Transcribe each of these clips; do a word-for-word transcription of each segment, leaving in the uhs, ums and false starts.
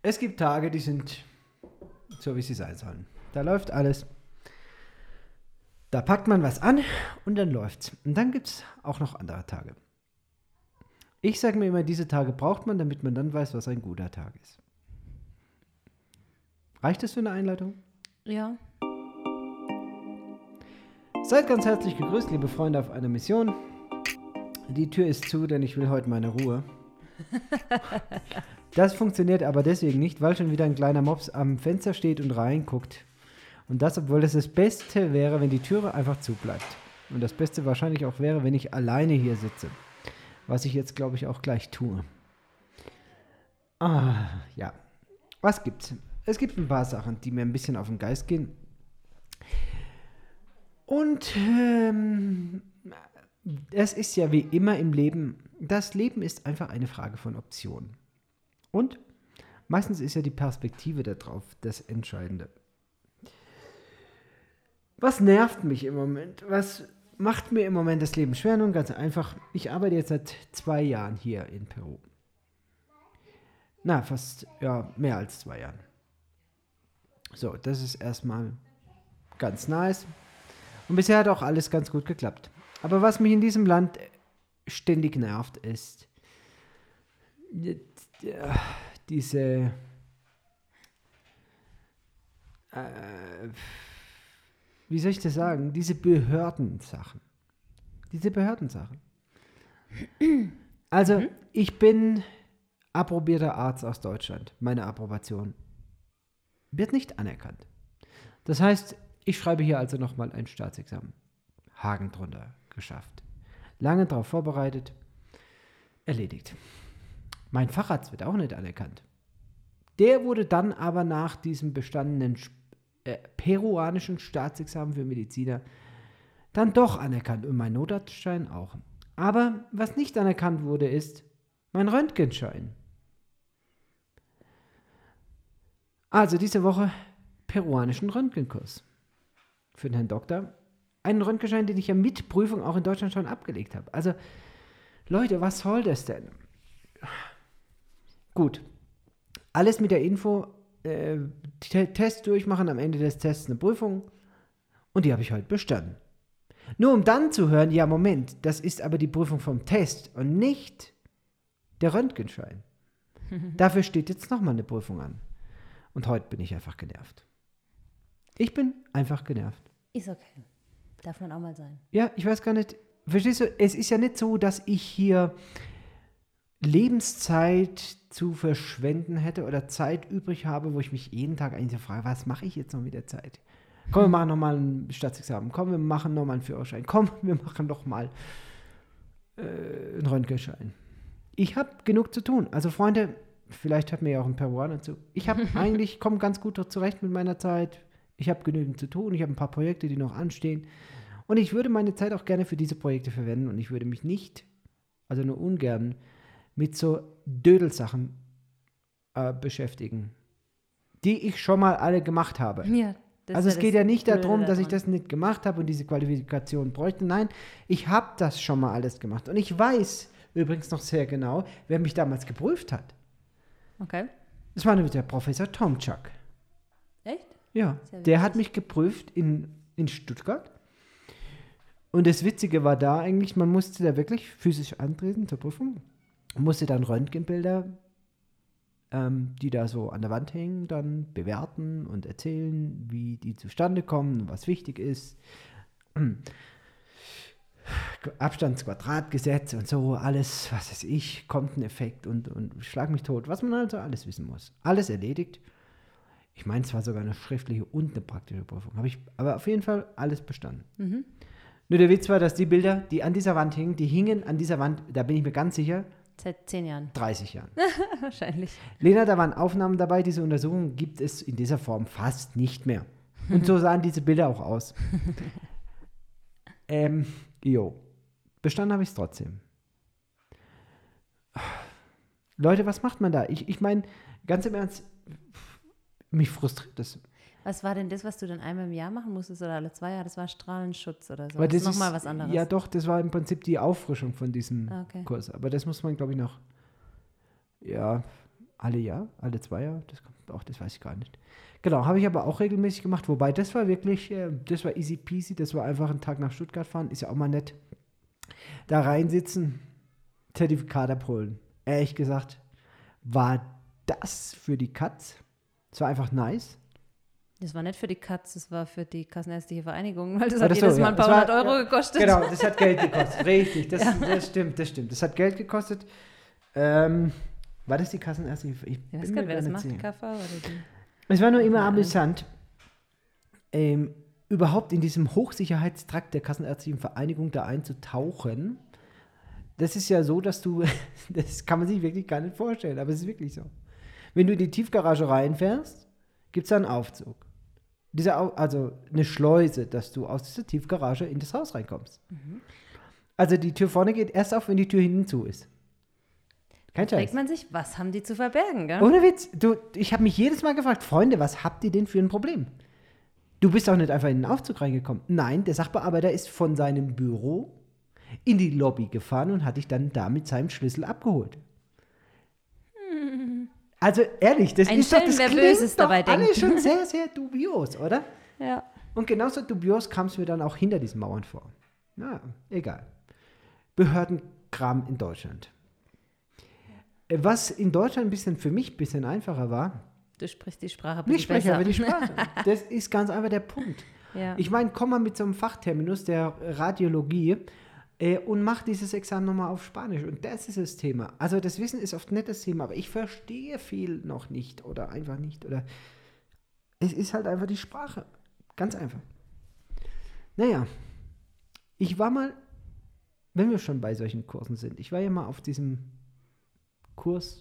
Es gibt Tage, die sind so, wie sie sein sollen. Da läuft alles. Da packt man was an und dann läuft's. Und dann gibt es auch noch andere Tage. Ich sage mir immer, diese Tage braucht man, damit man dann weiß, was ein guter Tag ist. Reicht das für eine Einleitung? Ja. Seid ganz herzlich gegrüßt, liebe Freunde auf einer Mission. Die Tür ist zu, denn ich will heute meine Ruhe. Das funktioniert aber deswegen nicht, weil schon wieder ein kleiner Mops am Fenster steht und reinguckt. Und das, obwohl es das Beste wäre, wenn die Türe einfach zu bleibt. Und das Beste wahrscheinlich auch wäre, wenn ich alleine hier sitze. Was ich jetzt, glaube ich, auch gleich tue. Ah, ja. Was gibt's? Es gibt ein paar Sachen, die mir ein bisschen auf den Geist gehen. Und ähm, es ist ja wie immer im Leben, das Leben ist einfach eine Frage von Optionen. Und meistens ist ja die Perspektive darauf das Entscheidende. Was nervt mich im Moment? Was macht mir im Moment das Leben schwer? Nun ganz einfach, ich arbeite jetzt seit zwei Jahren hier in Peru. Na, fast, ja, mehr als zwei Jahren. So, das ist erstmal ganz nice. Und bisher hat auch alles ganz gut geklappt. Aber was mich in diesem Land ständig nervt, ist diese äh, wie soll ich das sagen? Diese Behördensachen. Diese Behördensachen. Also, mhm. ich bin approbierter Arzt aus Deutschland. Meine Approbation wird nicht anerkannt. Das heißt, ich schreibe hier also nochmal ein Staatsexamen. Haken drunter, geschafft. Lange darauf vorbereitet, erledigt. Mein Facharzt wird auch nicht anerkannt. Der wurde dann aber nach diesem bestandenen äh, peruanischen Staatsexamen für Mediziner dann doch anerkannt und mein Notarztschein auch. Aber was nicht anerkannt wurde, ist mein Röntgenschein. Also diese Woche peruanischen Röntgenkurs für den Herrn Doktor. Einen Röntgenschein, den ich ja mit Prüfung auch in Deutschland schon abgelegt habe. Also, Leute, was soll das denn? Gut. Alles mit der Info, äh, T- Test durchmachen, am Ende des Tests eine Prüfung. Und die habe ich heute bestanden. Nur um dann zu hören, ja, Moment, das ist aber die Prüfung vom Test und nicht der Röntgenschein. Dafür steht jetzt nochmal eine Prüfung an. Und heute bin ich einfach genervt. Ich bin einfach genervt. Ist okay. Darf man auch mal sein. Ja, ich weiß gar nicht, verstehst du, es ist ja nicht so, dass ich hier Lebenszeit zu verschwenden hätte oder Zeit übrig habe, wo ich mich jeden Tag eigentlich so frage, was mache ich jetzt noch mit der Zeit? Komm, wir machen nochmal ein Staatsexamen, komm, wir machen nochmal einen Führerschein, komm, wir machen nochmal äh, einen Röntgenschein. Ich habe genug zu tun. Also Freunde, vielleicht hört mir ja auch ein Peruaner zu. Ich habe eigentlich, komme ganz gut zurecht mit meiner Zeit. Ich habe genügend zu tun, ich habe ein paar Projekte, die noch anstehen. Und ich würde meine Zeit auch gerne für diese Projekte verwenden und ich würde mich nicht, also nur ungern, mit so Dödelsachen äh, beschäftigen, die ich schon mal alle gemacht habe. Ja, das also es geht ja nicht darum, dass daran. ich das nicht gemacht habe und diese Qualifikation bräuchte. Nein, ich habe das schon mal alles gemacht. Und ich weiß übrigens noch sehr genau, wer mich damals geprüft hat. Okay. Das war nämlich der Professor Tomczak. Echt? Ja, der hat mich geprüft in, in Stuttgart. Und das Witzige war da eigentlich, man musste da wirklich physisch antreten zur Prüfung. Musste dann Röntgenbilder, ähm, die da so an der Wand hängen, dann bewerten und erzählen, wie die zustande kommen, was wichtig ist. Abstandsquadratgesetz und so, alles, was weiß ich, Konteneffekt und, und schlag mich tot, was man also alles wissen muss. Alles erledigt. Ich meine, es war sogar eine schriftliche und eine praktische Prüfung. Habe ich aber auf jeden Fall alles bestanden. Mhm. Nur der Witz war, dass die Bilder, die an dieser Wand hingen, die hingen an dieser Wand, da bin ich mir ganz sicher, seit zehn Jahren. dreißig Jahren. Wahrscheinlich. Lena, da waren Aufnahmen dabei, diese Untersuchung gibt es in dieser Form fast nicht mehr. Und so sahen diese Bilder auch aus. ähm, jo. Bestanden habe ich es trotzdem. Leute, was macht man da? Ich, ich meine, ganz im Ernst, mich frustriert das. Was war denn das, was du dann einmal im Jahr machen musstest oder alle zwei Jahre? Das war Strahlenschutz oder so. Aber das, das ist nochmal ist, was anderes. Ja doch, das war im Prinzip die Auffrischung von diesem ah, okay. Kurs. Aber das muss man, glaube ich, noch, ja, alle Jahr, alle zwei Jahre, das kommt auch, das weiß ich gar nicht. Genau, habe ich aber auch regelmäßig gemacht, wobei das war wirklich, äh, das war easy peasy, das war einfach ein Tag nach Stuttgart fahren, ist ja auch mal nett. Da reinsitzen, Zertifikat abholen. Ehrlich gesagt, war das für die Katz, es war einfach nice. Das war nicht für die Katz, das war für die Kassenärztliche Vereinigung, weil das War hat das jedes so, Mal ja. ein paar Das war- hundert Euro ja, gekostet. Genau, das hat Geld gekostet, richtig, das, das stimmt, das stimmt. Das hat Geld gekostet. Ähm, war das die Kassenärztliche? Ich Ich weiß bin gar mir nicht, wer das gar macht, nicht K sicher. V oder die. Es war nur immer Ja. amüsant, ähm, überhaupt in diesem Hochsicherheitstrakt der Kassenärztlichen Vereinigung da einzutauchen. Das ist ja so, dass du, das kann man sich wirklich gar nicht vorstellen, aber es ist wirklich so. Wenn du in die Tiefgarage reinfährst, gibt es da einen Aufzug. Dieser, Au- also eine Schleuse, dass du aus dieser Tiefgarage in das Haus reinkommst. Also die Tür vorne geht erst auf, wenn die Tür hinten zu ist. Kein Fragt Scheiß. man sich, was haben die zu verbergen, gell? Ohne Witz, du, ich habe mich jedes Mal gefragt, Freunde, was habt ihr denn für ein Problem? Du bist doch nicht einfach in den Aufzug reingekommen. Nein, der Sachbearbeiter ist von seinem Büro in die Lobby gefahren und hat dich dann da mit seinem Schlüssel abgeholt. Also ehrlich, das Ein ist doch, das Schelm, wer klingt Böses doch dabei alles denkt. schon sehr, sehr dubios, oder? Ja. Und genauso dubios kam es mir dann auch hinter diesen Mauern vor. Na, egal. Behördenkram in Deutschland. Äh, Was in Deutschland ein bisschen für mich ein bisschen einfacher war, Du sprichst die Sprache ein ich bisschen spreche besser. aber die Sprache. Das ist ganz einfach der Punkt. Ja. Ich meine, komm mal mit so einem Fachterminus der Radiologie äh, und mach dieses Examen nochmal auf Spanisch. Und das ist das Thema. Also das Wissen ist oft nicht das Thema, aber ich verstehe viel noch nicht oder einfach nicht. Oder es ist halt einfach die Sprache. Ganz einfach. Naja, ich war mal, wenn wir schon bei solchen Kursen sind, ich war ja mal auf diesem Kurs,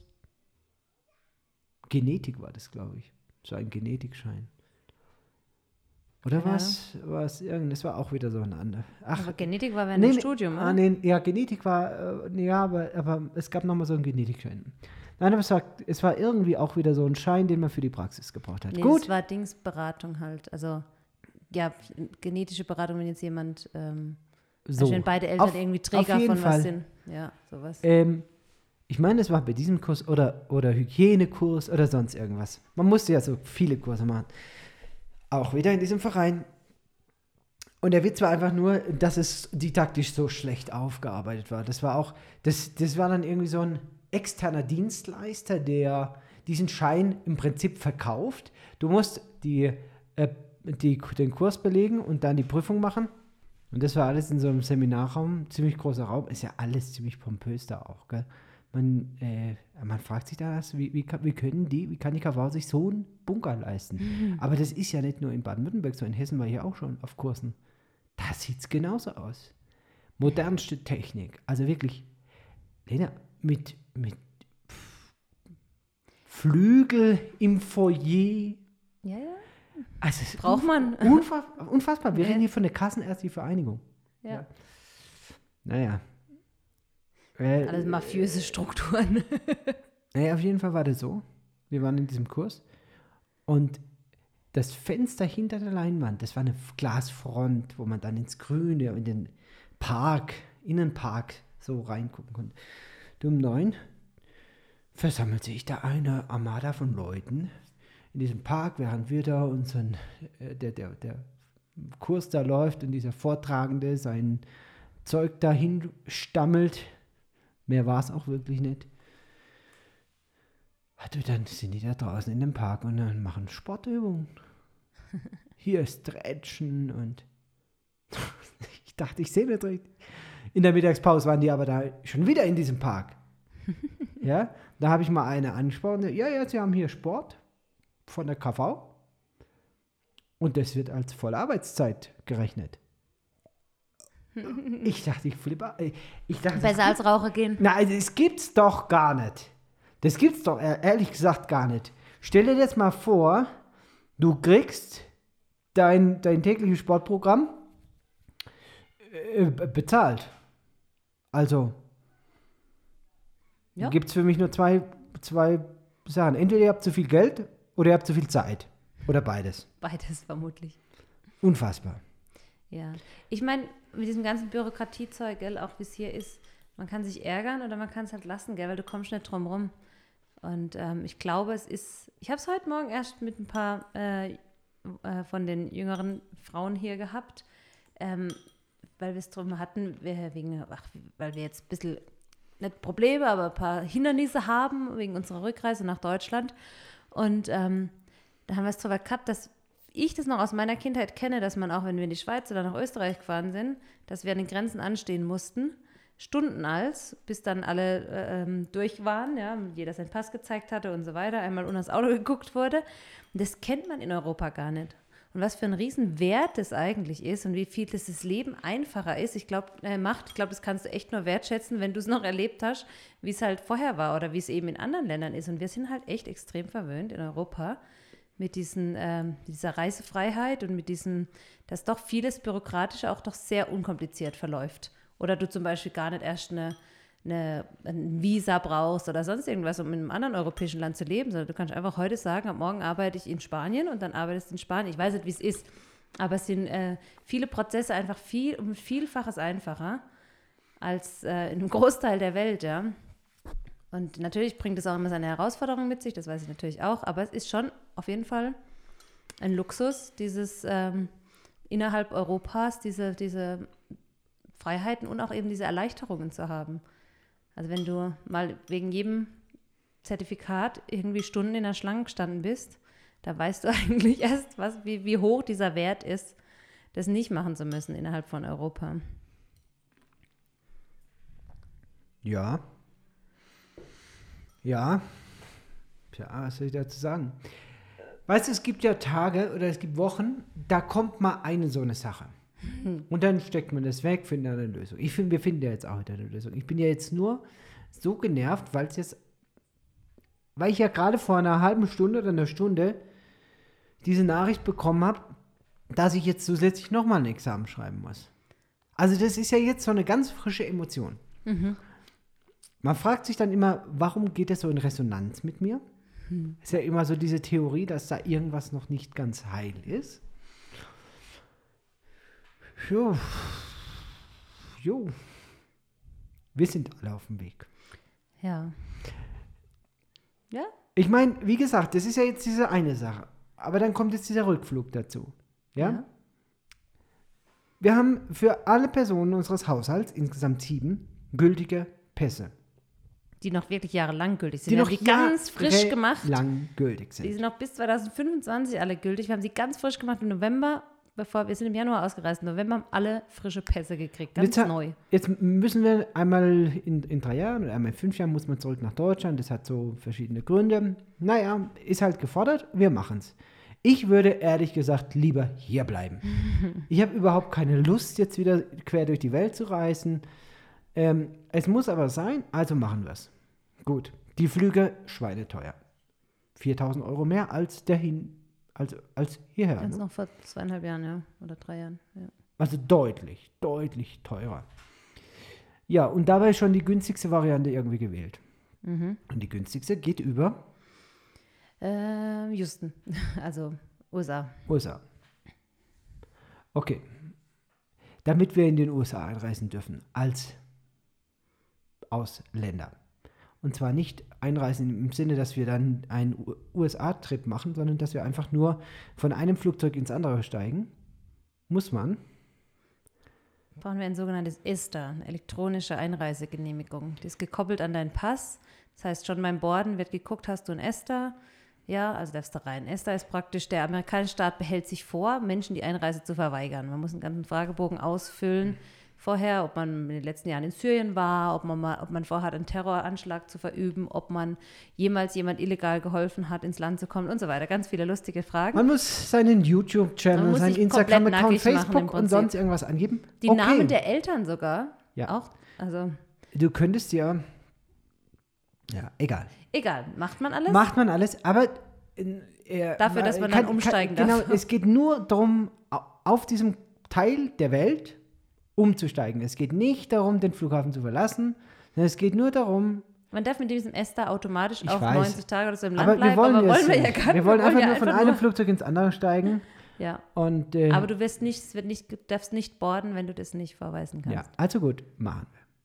Genetik war das, glaube ich. So ein Genetikschein. Oder Keine was? Was irgend, das war auch wieder so ein anderer. Ach, Aber Genetik war während nee, dem nee, Studium, ah, oder? nee, ja, Genetik war, äh, nee, ja, aber, aber es gab nochmal so einen Genetikschein. Nein, aber es war, es war irgendwie auch wieder so ein Schein, den man für die Praxis gebraucht hat. Nee, Gut, das war Dingsberatung halt. Also, ja, genetische Beratung, wenn jetzt jemand, ähm, so. wenn beide Eltern Auf- irgendwie auf Träger jeden von Fall. was sind. Ja, sowas. Ähm, ich meine, es war bei diesem Kurs oder, oder Hygienekurs oder sonst irgendwas. Man musste ja so viele Kurse machen. Auch wieder in diesem Verein. Und der Witz war einfach nur, dass es didaktisch so schlecht aufgearbeitet war. Das war auch, das, das war dann irgendwie so ein externer Dienstleister, der diesen Schein im Prinzip verkauft. Du musst die, äh, die, den Kurs belegen und dann die Prüfung machen. Und das war alles in so einem Seminarraum, ziemlich großer Raum. Ist ja alles ziemlich pompös da auch, gell? Man, äh, man fragt sich da, wie, wie, kann- wie können die, wie kann die K V sich so einen Bunker leisten? Mhm. Aber das ist ja nicht nur in Baden-Württemberg so, in Hessen war ich ja auch schon auf Kursen. Da sieht es genauso aus. Modernste Technik. Also wirklich, Lena, mit, mit Pf- Flügel im Foyer. Ja, ja. Also es ist Braucht man. Unfass, unfassbar. Wir Ja. reden hier von der Kassenärztlichen Vereinigung. Ja. Naja. Äh, Alles mafiöse Strukturen. Naja, auf jeden Fall war das so. Wir waren in diesem Kurs und das Fenster hinter der Leinwand, das war eine Glasfront, wo man dann ins Grüne, in den Park, Innenpark so reingucken konnte. Und um neun versammelt sich da eine Armada von Leuten in diesem Park, während wir da unseren, äh, der, der, der Kurs da läuft und dieser Vortragende sein Zeug dahin stammelt. Mehr war es auch wirklich nicht. Also dann sind die da draußen in dem Park und dann machen Sportübungen. Hier ist Stretchen und ich dachte, ich sehe nicht richtig. In der Mittagspause waren die aber da schon wieder in diesem Park. Ja, da habe ich mal eine angesprochen. Ja, ja, sie haben hier Sport von der K V und das wird als volle Arbeitszeit gerechnet. Ich dachte, ich flippe. Ich dachte, Besser als Raucher gehen. Nein, das gibt's doch gar nicht. Das gibt's doch e- ehrlich gesagt gar nicht. Stell dir jetzt mal vor, du kriegst dein, dein tägliches Sportprogramm äh, be- bezahlt. Also Ja. gibt's für mich nur zwei, zwei Sachen. Entweder ihr habt zu viel Geld oder ihr habt zu viel Zeit. Oder beides. Beides vermutlich. Unfassbar. Ja. Ich meine, mit diesem ganzen Bürokratiezeug, gell, auch wie es hier ist, man kann sich ärgern oder man kann es halt lassen, gell, weil du kommst nicht drum rum. Und ähm, ich glaube, es ist, ich habe es heute Morgen erst mit ein paar äh, äh, von den jüngeren Frauen hier gehabt, ähm, weil wir es drum hatten, wir, wegen, ach, weil wir jetzt ein bisschen, nicht Probleme, aber ein paar Hindernisse haben wegen unserer Rückreise nach Deutschland. Und ähm, da haben wir es drüber gehabt, dass ich das noch aus meiner Kindheit kenne, dass man auch, wenn wir in die Schweiz oder nach Österreich gefahren sind, dass wir an den Grenzen anstehen mussten, Stunden als, bis dann alle äh, ähm, durch waren, ja, jeder seinen Pass gezeigt hatte und so weiter, einmal unter das Auto geguckt wurde. Und das kennt man in Europa gar nicht. Und was für ein Riesenwert das eigentlich ist und wie viel das, das Leben einfacher ist, ich glaube, äh, macht, ich glaube, das kannst du echt nur wertschätzen, wenn du es noch erlebt hast, wie es halt vorher war oder wie es eben in anderen Ländern ist. Und wir sind halt echt extrem verwöhnt in Europa mit diesen, ähm, dieser Reisefreiheit und mit diesem, dass doch vieles Bürokratische auch doch sehr unkompliziert verläuft. Oder du zum Beispiel gar nicht erst eine, eine, ein Visa brauchst oder sonst irgendwas, um in einem anderen europäischen Land zu leben, sondern du kannst einfach heute sagen, ab morgen arbeite ich in Spanien und dann arbeitest du in Spanien. Ich weiß nicht, wie es ist, aber es sind äh, viele Prozesse einfach viel um Vielfaches einfacher als äh, in einem Großteil der Welt, ja. Und natürlich bringt es auch immer seine Herausforderungen mit sich, das weiß ich natürlich auch, aber es ist schon auf jeden Fall ein Luxus, dieses ähm, innerhalb Europas, diese, diese Freiheiten und auch eben diese Erleichterungen zu haben. Also wenn du mal wegen jedem Zertifikat irgendwie Stunden in der Schlange gestanden bist, da weißt du eigentlich erst, was, wie, wie hoch dieser Wert ist, das nicht machen zu müssen innerhalb von Europa. Ja. Ja. Tja, was soll ich dazu sagen? Weißt du, es gibt ja Tage oder es gibt Wochen, da kommt mal eine so eine Sache. Und dann steckt man das weg, findet eine Lösung. Ich finde, wir finden ja jetzt auch wieder eine Lösung. Ich bin ja jetzt nur so genervt, weil es jetzt, weil ich ja gerade vor einer halben Stunde oder einer Stunde diese Nachricht bekommen habe, dass ich jetzt zusätzlich nochmal ein Examen schreiben muss. Also das ist ja jetzt so eine ganz frische Emotion. Mhm. Man fragt sich dann immer, warum geht das so in Resonanz mit mir? Mhm. Ist ja immer so diese Theorie, dass da irgendwas noch nicht ganz heil ist. Jo. Jo. Wir sind alle auf dem Weg. Ja. Ja? Ich meine, wie gesagt, das ist ja jetzt diese eine Sache. Aber dann kommt jetzt dieser Rückflug dazu. Ja? Ja. Wir haben für alle Personen unseres Haushalts, insgesamt sieben, gültige Pässe. Die noch wirklich jahrelang gültig sind. Die Wir noch haben die ganz frisch gemacht. lang gültig sind. Die sind noch bis zwanzig fünfundzwanzig alle gültig. Wir haben sie ganz frisch gemacht im November. Bevor wir sind im Januar ausgereist, im November haben alle frische Pässe gekriegt, ganz jetzt, neu. Jetzt müssen wir einmal in, in drei Jahren oder einmal in fünf Jahren muss man zurück nach Deutschland. Das hat so verschiedene Gründe. Naja, ist halt gefordert, wir machen es. Ich würde ehrlich gesagt lieber hier bleiben. Ich habe überhaupt keine Lust, jetzt wieder quer durch die Welt zu reisen. Ähm, es muss aber sein, also machen wir es. Gut, die Flüge schweineteuer. viertausend Euro mehr als der hin. Als, als hierher. Ganz ne? noch vor zweieinhalb Jahren, ja. Oder drei Jahren, ja. Also deutlich, deutlich teurer. Ja, und dabei schon die günstigste Variante irgendwie gewählt. Mhm. Und die günstigste geht über? Ähm, Houston, also U S A. U S A. Okay. Damit wir in den U S A einreisen dürfen, als Ausländer. Und zwar nicht einreisen im Sinne, dass wir dann einen U S A-Trip machen, sondern dass wir einfach nur von einem Flugzeug ins andere steigen. Muss man. Brauchen wir ein sogenanntes ESTA, eine elektronische Einreisegenehmigung. Die ist gekoppelt an deinen Pass. Das heißt, schon beim Borden wird geguckt, hast du ein ESTA? Ja, also darfst du rein. ESTA ist praktisch, der amerikanische Staat behält sich vor, Menschen die Einreise zu verweigern. Man muss einen ganzen Fragebogen ausfüllen. Vorher, ob man in den letzten Jahren in Syrien war, ob man, mal, ob man vorhat, einen Terroranschlag zu verüben, ob man jemals jemand illegal geholfen hat, ins Land zu kommen und so weiter. Ganz viele lustige Fragen. Man muss seinen YouTube-Channel, seinen Instagram-Account, Facebook und sonst irgendwas angeben. Die okay. Namen der Eltern sogar. Ja. Auch. Also. Du könntest ja, ja, egal. Egal, macht man alles? Macht man alles, aber äh, dafür, dass man kann, dann umsteigen kann, darf. Genau, es geht nur darum, auf diesem Teil der Welt umzusteigen. Es geht nicht darum, den Flughafen zu verlassen, sondern es geht nur darum... Man darf mit diesem ESTA automatisch ich auch weiß, neunzig Tage oder so im Land aber bleiben, wir wollen aber wollen wir nicht. ja gar nicht. Wir wollen wir einfach ja nur von einfach einem nur Flugzeug ins andere steigen. Ja. Und, äh, aber du wirst nicht, es wird nicht, darfst nicht boarden, wenn du das nicht vorweisen kannst. Ja, also gut, machen wir.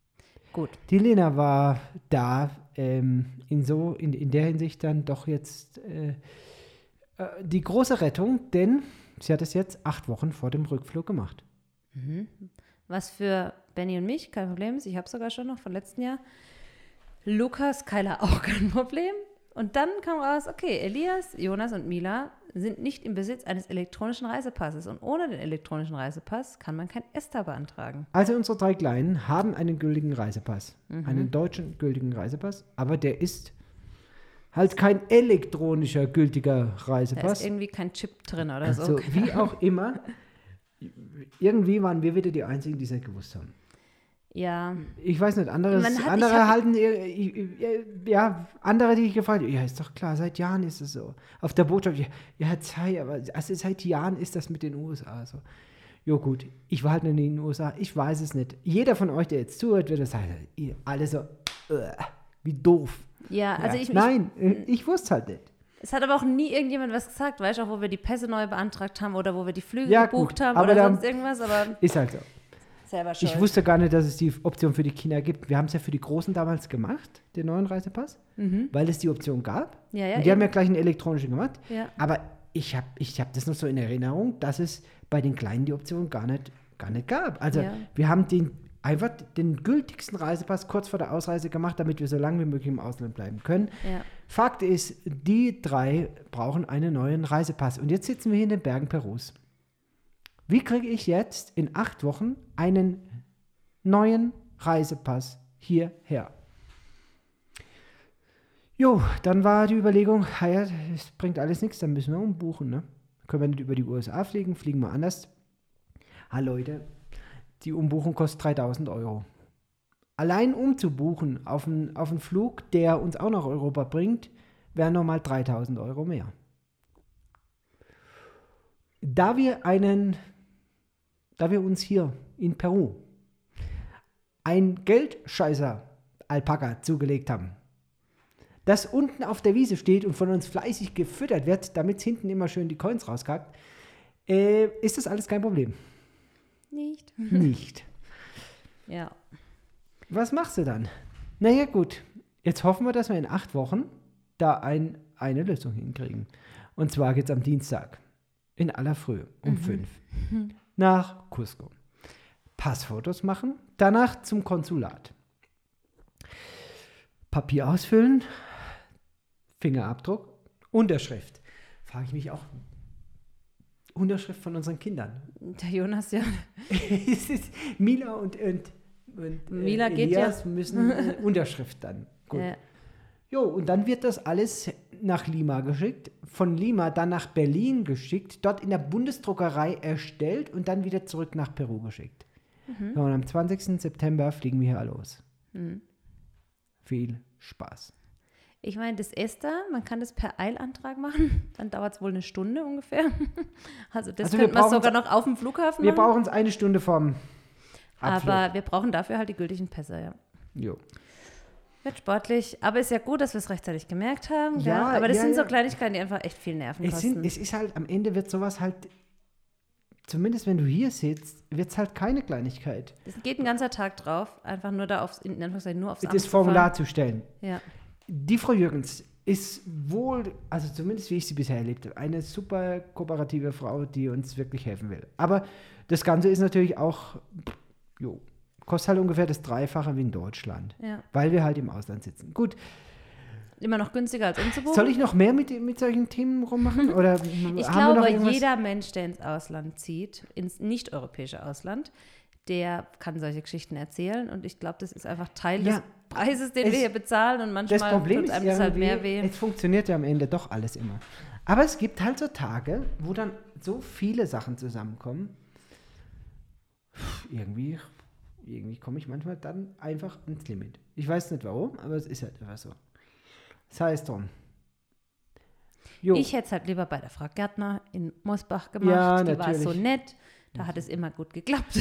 Gut. Die Lena war da ähm, in, so, in, in der Hinsicht dann doch jetzt äh, äh, die große Rettung, denn sie hat es jetzt acht Wochen vor dem Rückflug gemacht. Mhm. Was für Benny und mich kein Problem ist, ich habe sogar schon noch von letzten Jahr, Lukas, Kyla auch kein Problem. Und dann kam raus, okay, Elias, Jonas und Mila sind nicht im Besitz eines elektronischen Reisepasses. Und ohne den elektronischen Reisepass kann man kein ESTA beantragen. Also unsere drei Kleinen haben einen gültigen Reisepass. Mhm. Einen deutschen gültigen Reisepass. Aber der ist halt kein elektronischer gültiger Da ist Reisepass. irgendwie kein Chip drin oder Also so. wie auch immer, irgendwie waren wir wieder die Einzigen, die es nicht gewusst haben. Ja, Ich weiß nicht, andere, Man hat- ich andere hab- halten, äh, äh, ja, andere, die ich gefragt habe, ja, ist doch klar, seit Jahren ist es so. Auf der Botschaft, ja, ja sei, aber also seit Jahren ist das mit den U S A so. Jo gut, ich war halt noch nie in den U S A, ich weiß es nicht. Jeder von euch, der jetzt zuhört, wird das sagen, ihr alle so, äh, wie doof. ja, also ja. ich, ich Nein, äh, ich wusste es halt nicht. Es hat aber auch nie irgendjemand was gesagt, weißt du, auch wo wir die Pässe neu beantragt haben oder wo wir die Flüge Ja, gebucht gut, haben aber oder dann- sonst irgendwas, aber Ist halt so. selber schuld. Ich wusste gar nicht, dass es die Option für die Kinder gibt. Wir haben es ja für die Großen damals gemacht, den neuen Reisepass, Mhm. weil es die Option gab. Ja, ja, Und die haben eben. ja gleich einen elektronischen gemacht. Ja. Aber ich habe ich hab das noch so in Erinnerung, dass es bei den Kleinen die Option gar nicht, gar nicht gab. Also Ja. wir haben den, einfach den gültigsten Reisepass kurz vor der Ausreise gemacht, damit wir so lange wie möglich im Ausland bleiben können. Ja. Fakt ist, die drei brauchen einen neuen Reisepass. Und jetzt sitzen wir hier in den Bergen Perus. Wie kriege ich jetzt in acht Wochen einen neuen Reisepass hierher? Jo, dann war die Überlegung, ja, es bringt alles nichts, dann müssen wir umbuchen. Ne? Können wir nicht über die U S A fliegen, fliegen wir anders. Ha Leute, die Umbuchung kostet dreitausend Euro. Allein umzubuchen auf einen, auf einen Flug, der uns auch nach Europa bringt, wären nochmal dreitausend Euro mehr. Da wir einen, da wir uns hier in Peru ein Geldscheißer Alpaka zugelegt haben, das unten auf der Wiese steht und von uns fleißig gefüttert wird, damit hinten immer schön die Coins rauskackt, äh, ist das alles kein Problem. Nicht. Nicht. Ja. Was machst du dann? Naja, gut. Jetzt hoffen wir, dass wir in acht Wochen da ein, eine Lösung hinkriegen. Und zwar geht es am Dienstag in aller Früh um fünf nach Cusco. Passfotos machen, danach zum Konsulat. Papier ausfüllen, Fingerabdruck, Unterschrift. Frage ich mich auch. Unterschrift von unseren Kindern. Der Jonas, ja. Es ist Mila und, und, und Mila äh, geht Elias müssen äh, Unterschrift dann. Gut. Ja. Jo, und dann wird das alles nach Lima geschickt, von Lima dann nach Berlin geschickt, dort in der Bundesdruckerei erstellt und dann wieder zurück nach Peru geschickt. Mhm. Ja, und am zwanzigsten September fliegen wir hier los. Mhm. Viel Spaß. Ich meine, das ESTA, man kann das per Eilantrag machen. Dann dauert es wohl eine Stunde ungefähr. Also das Also wir könnte man brauchen- sogar noch auf dem Flughafen Wir machen. brauchen es eine Stunde vorm Abflug. Aber wir brauchen dafür halt die gültigen Pässe, ja. Jo. Wird sportlich, aber ist ja gut, dass wir es rechtzeitig gemerkt haben. Ja, gell? Aber das ja, sind so ja. Kleinigkeiten, die einfach echt viel Nerven Es, kosten. sind, es ist halt, am Ende wird sowas halt, zumindest wenn du hier sitzt, wird es halt keine Kleinigkeit, Es geht ein ganzer Tag drauf, einfach nur da aufs, in Anführungszeichen nur aufs Amt das zu Formular fahren. zu stellen. Ja. Die Frau Jürgens ist wohl, also zumindest wie ich sie bisher erlebt habe, eine super kooperative Frau, die uns wirklich helfen will. Aber das Ganze ist natürlich auch, jo, kostet halt ungefähr das Dreifache wie in Deutschland, Ja. weil wir halt im Ausland sitzen. Gut, Immer noch günstiger als umzubuchen. soll ich noch mehr mit, mit solchen Themen rummachen? Oder Ich haben wir noch glaube, irgendwas? jeder Mensch, der ins Ausland zieht, ins nicht-europäische Ausland, der kann solche Geschichten erzählen. Und ich glaube, das ist einfach Teil Ja, des Preises, den es- wir hier bezahlen. Und Das manchmal Problem tut ist einem das halt mehr irgendwie, weh. es funktioniert ja am Ende doch alles immer. Aber es gibt halt so Tage, wo dann so viele Sachen zusammenkommen. Irgendwie, irgendwie komme ich manchmal dann einfach ans Limit. Ich weiß nicht warum, aber es ist halt einfach so. Das heißt drum. Jo, Ich hätte es halt lieber bei der Frau Gärtner in Mosbach gemacht. Ja, Die war so natürlich. nett. Da hat es immer gut geklappt.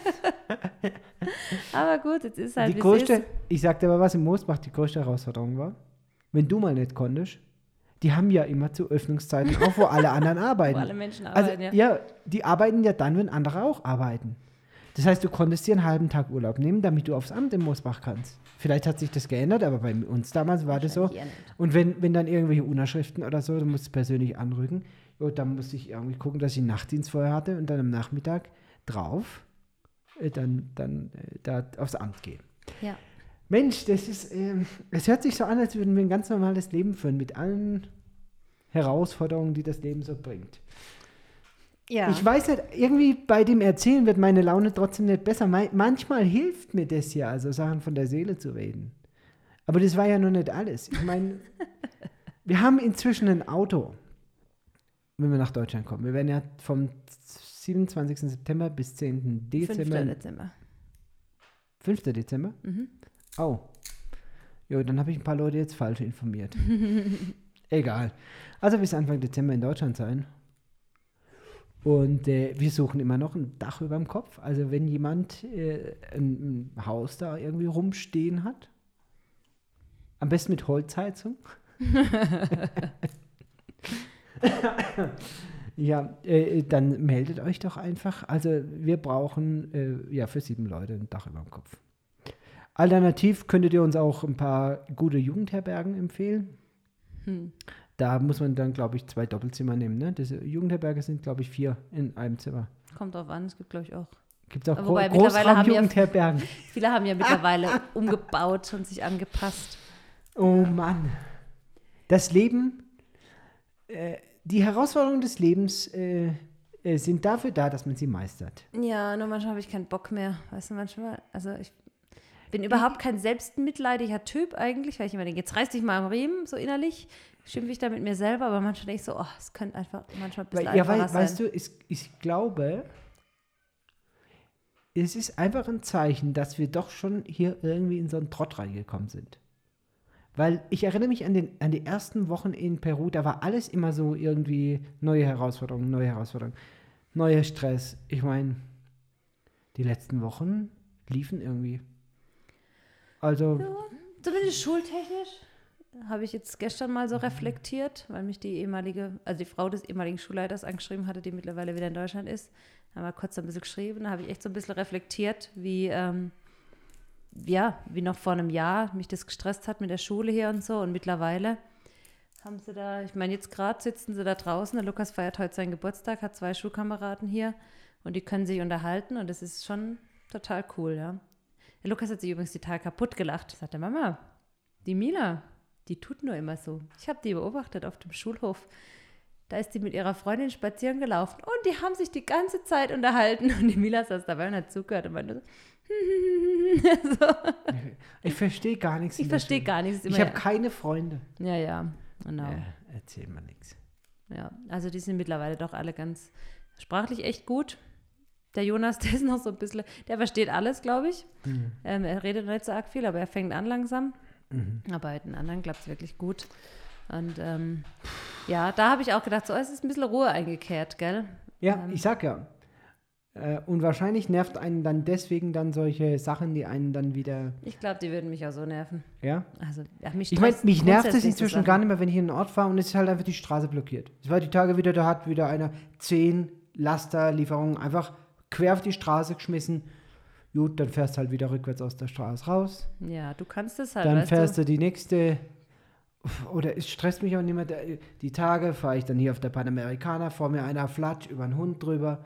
Aber gut, jetzt ist halt die wie es größte, ist. ich sagte aber, was im Moosbach die größte Herausforderung war, wenn du mal nicht konntest, die haben ja immer zu Öffnungszeiten, auch wo alle anderen arbeiten. Wo alle Menschen Also, arbeiten, ja. ja, die arbeiten ja dann, wenn andere auch arbeiten. Das heißt, du konntest dir einen halben Tag Urlaub nehmen, damit du aufs Amt in Mosbach kannst. Vielleicht hat sich das geändert, aber bei uns damals war das so. Wahrscheinlich eher nicht. Und wenn, wenn dann irgendwelche Unterschriften oder so, du musst es persönlich anrücken, jo, dann musste ich irgendwie gucken, dass ich einen Nachtdienst vorher hatte und dann am Nachmittag drauf äh, dann, dann äh, da aufs Amt gehen. Ja. Mensch, das ist, ähm, es hört sich so an, als würden wir ein ganz normales Leben führen mit allen Herausforderungen, die das Leben so bringt. Ja. Ich weiß nicht, irgendwie bei dem Erzählen wird meine Laune trotzdem nicht besser. Ma- manchmal hilft mir das ja, also Sachen von der Seele zu reden. Aber das war ja noch nicht alles. Ich meine, wir haben inzwischen ein Auto, wenn wir nach Deutschland kommen. Wir werden ja vom siebenundzwanzigsten September bis zehnten Dezember. fünften Dezember. fünften Dezember? Mhm. Oh. Jo, dann habe ich ein paar Leute jetzt falsch informiert. Egal. Also bis Anfang Dezember in Deutschland sein. Und äh, wir suchen immer noch ein Dach über dem Kopf. Also wenn jemand äh, ein, ein Haus da irgendwie rumstehen hat, am besten mit Holzheizung. Ja, äh, dann meldet euch doch einfach. Also wir brauchen äh, ja für sieben Leute ein Dach über dem Kopf. Alternativ könntet ihr uns auch ein paar gute Jugendherbergen empfehlen. Hm. Da muss man dann, glaube ich, zwei Doppelzimmer nehmen. Ne? Diese Jugendherberge sind, glaube ich, vier in einem Zimmer. Kommt drauf an, es gibt, glaube ich, auch. Gibt es auch Aber Gro wobei mittlerweile haben ja- Großraumjugendherbergen? Viele haben ja mittlerweile umgebaut und sich angepasst. Oh Mann. Das Leben, äh, die Herausforderungen des Lebens äh, äh, sind dafür da, dass man sie meistert. Ja, nur manchmal habe ich keinen Bock mehr. Weißt du, manchmal, also ich bin überhaupt kein selbstmitleidiger Typ eigentlich, weil ich immer denke, jetzt reiß dich mal am Riemen, so innerlich. Schimpfe ich da mit mir selber, aber manchmal denke ich so, oh, es könnte einfach manchmal ein bisschen Weil, ja, einfacher weil, sein. weißt du, ich, ich glaube, es ist einfach ein Zeichen, dass wir doch schon hier irgendwie in so einen Trott reingekommen sind. Weil ich erinnere mich an, den, an die ersten Wochen in Peru, da war alles immer so irgendwie neue Herausforderungen, neue Herausforderungen, neuer Stress. Ich meine, die letzten Wochen liefen irgendwie. Also, Ja, zumindest schultechnisch habe ich jetzt gestern mal so reflektiert, weil mich die ehemalige, also die Frau des ehemaligen Schulleiters angeschrieben hatte, die mittlerweile wieder in Deutschland ist. Da haben wir kurz ein bisschen geschrieben, da habe ich echt so ein bisschen reflektiert, wie, ähm, ja, wie noch vor einem Jahr mich das gestresst hat mit der Schule hier und so. Und mittlerweile haben sie da, ich meine, jetzt gerade sitzen sie da draußen, der Lukas feiert heute seinen Geburtstag, hat zwei Schulkameraden hier und die können sich unterhalten und das ist schon total cool, ja. Der Lukas hat sich übrigens die Tage kaputt gelacht. Sagte, Mama, die Mila, die tut nur immer so. Ich habe die beobachtet auf dem Schulhof. Da ist die mit ihrer Freundin spazieren gelaufen und die haben sich die ganze Zeit unterhalten. Und die Mila saß dabei und hat zugehört und meinte so. so. ich verstehe gar nichts. Ich in der verstehe Schule. gar nichts. Ich habe keine Freunde. Ja, ja, genau. Äh, erzähl mal nichts. Ja, also die sind mittlerweile doch alle ganz sprachlich echt gut. Der Jonas, der ist noch so ein bisschen, der versteht alles, glaube ich. Mhm. Ähm, er redet noch nicht so arg viel, aber er fängt an langsam. Mhm. Aber bei den anderen klappt es wirklich gut. Und ähm, ja, da habe ich auch gedacht, so, es ist ein bisschen Ruhe eingekehrt, gell? Ja, Ähm, ich sag ja. Äh, und wahrscheinlich nervt einen dann deswegen dann solche Sachen, die einen dann wieder, Ich glaube, die würden mich auch so nerven. ja. Also, ja, mich Ich meine, stresst mich nervt es grundsätzlich so inzwischen Sachen. gar nicht mehr, wenn ich in den Ort fahre und es ist halt einfach die Straße blockiert. Es war die Tage wieder, da hat wieder einer zehn Lasterlieferungen einfach quer auf die Straße geschmissen. Gut, dann fährst halt wieder rückwärts aus der Straße raus. Ja, du kannst es halt, Dann weißt fährst du. du die nächste, oder es stresst mich auch nicht mehr, die Tage fahre ich dann hier auf der Panamericana, vor mir einer flatsch über einen Hund drüber.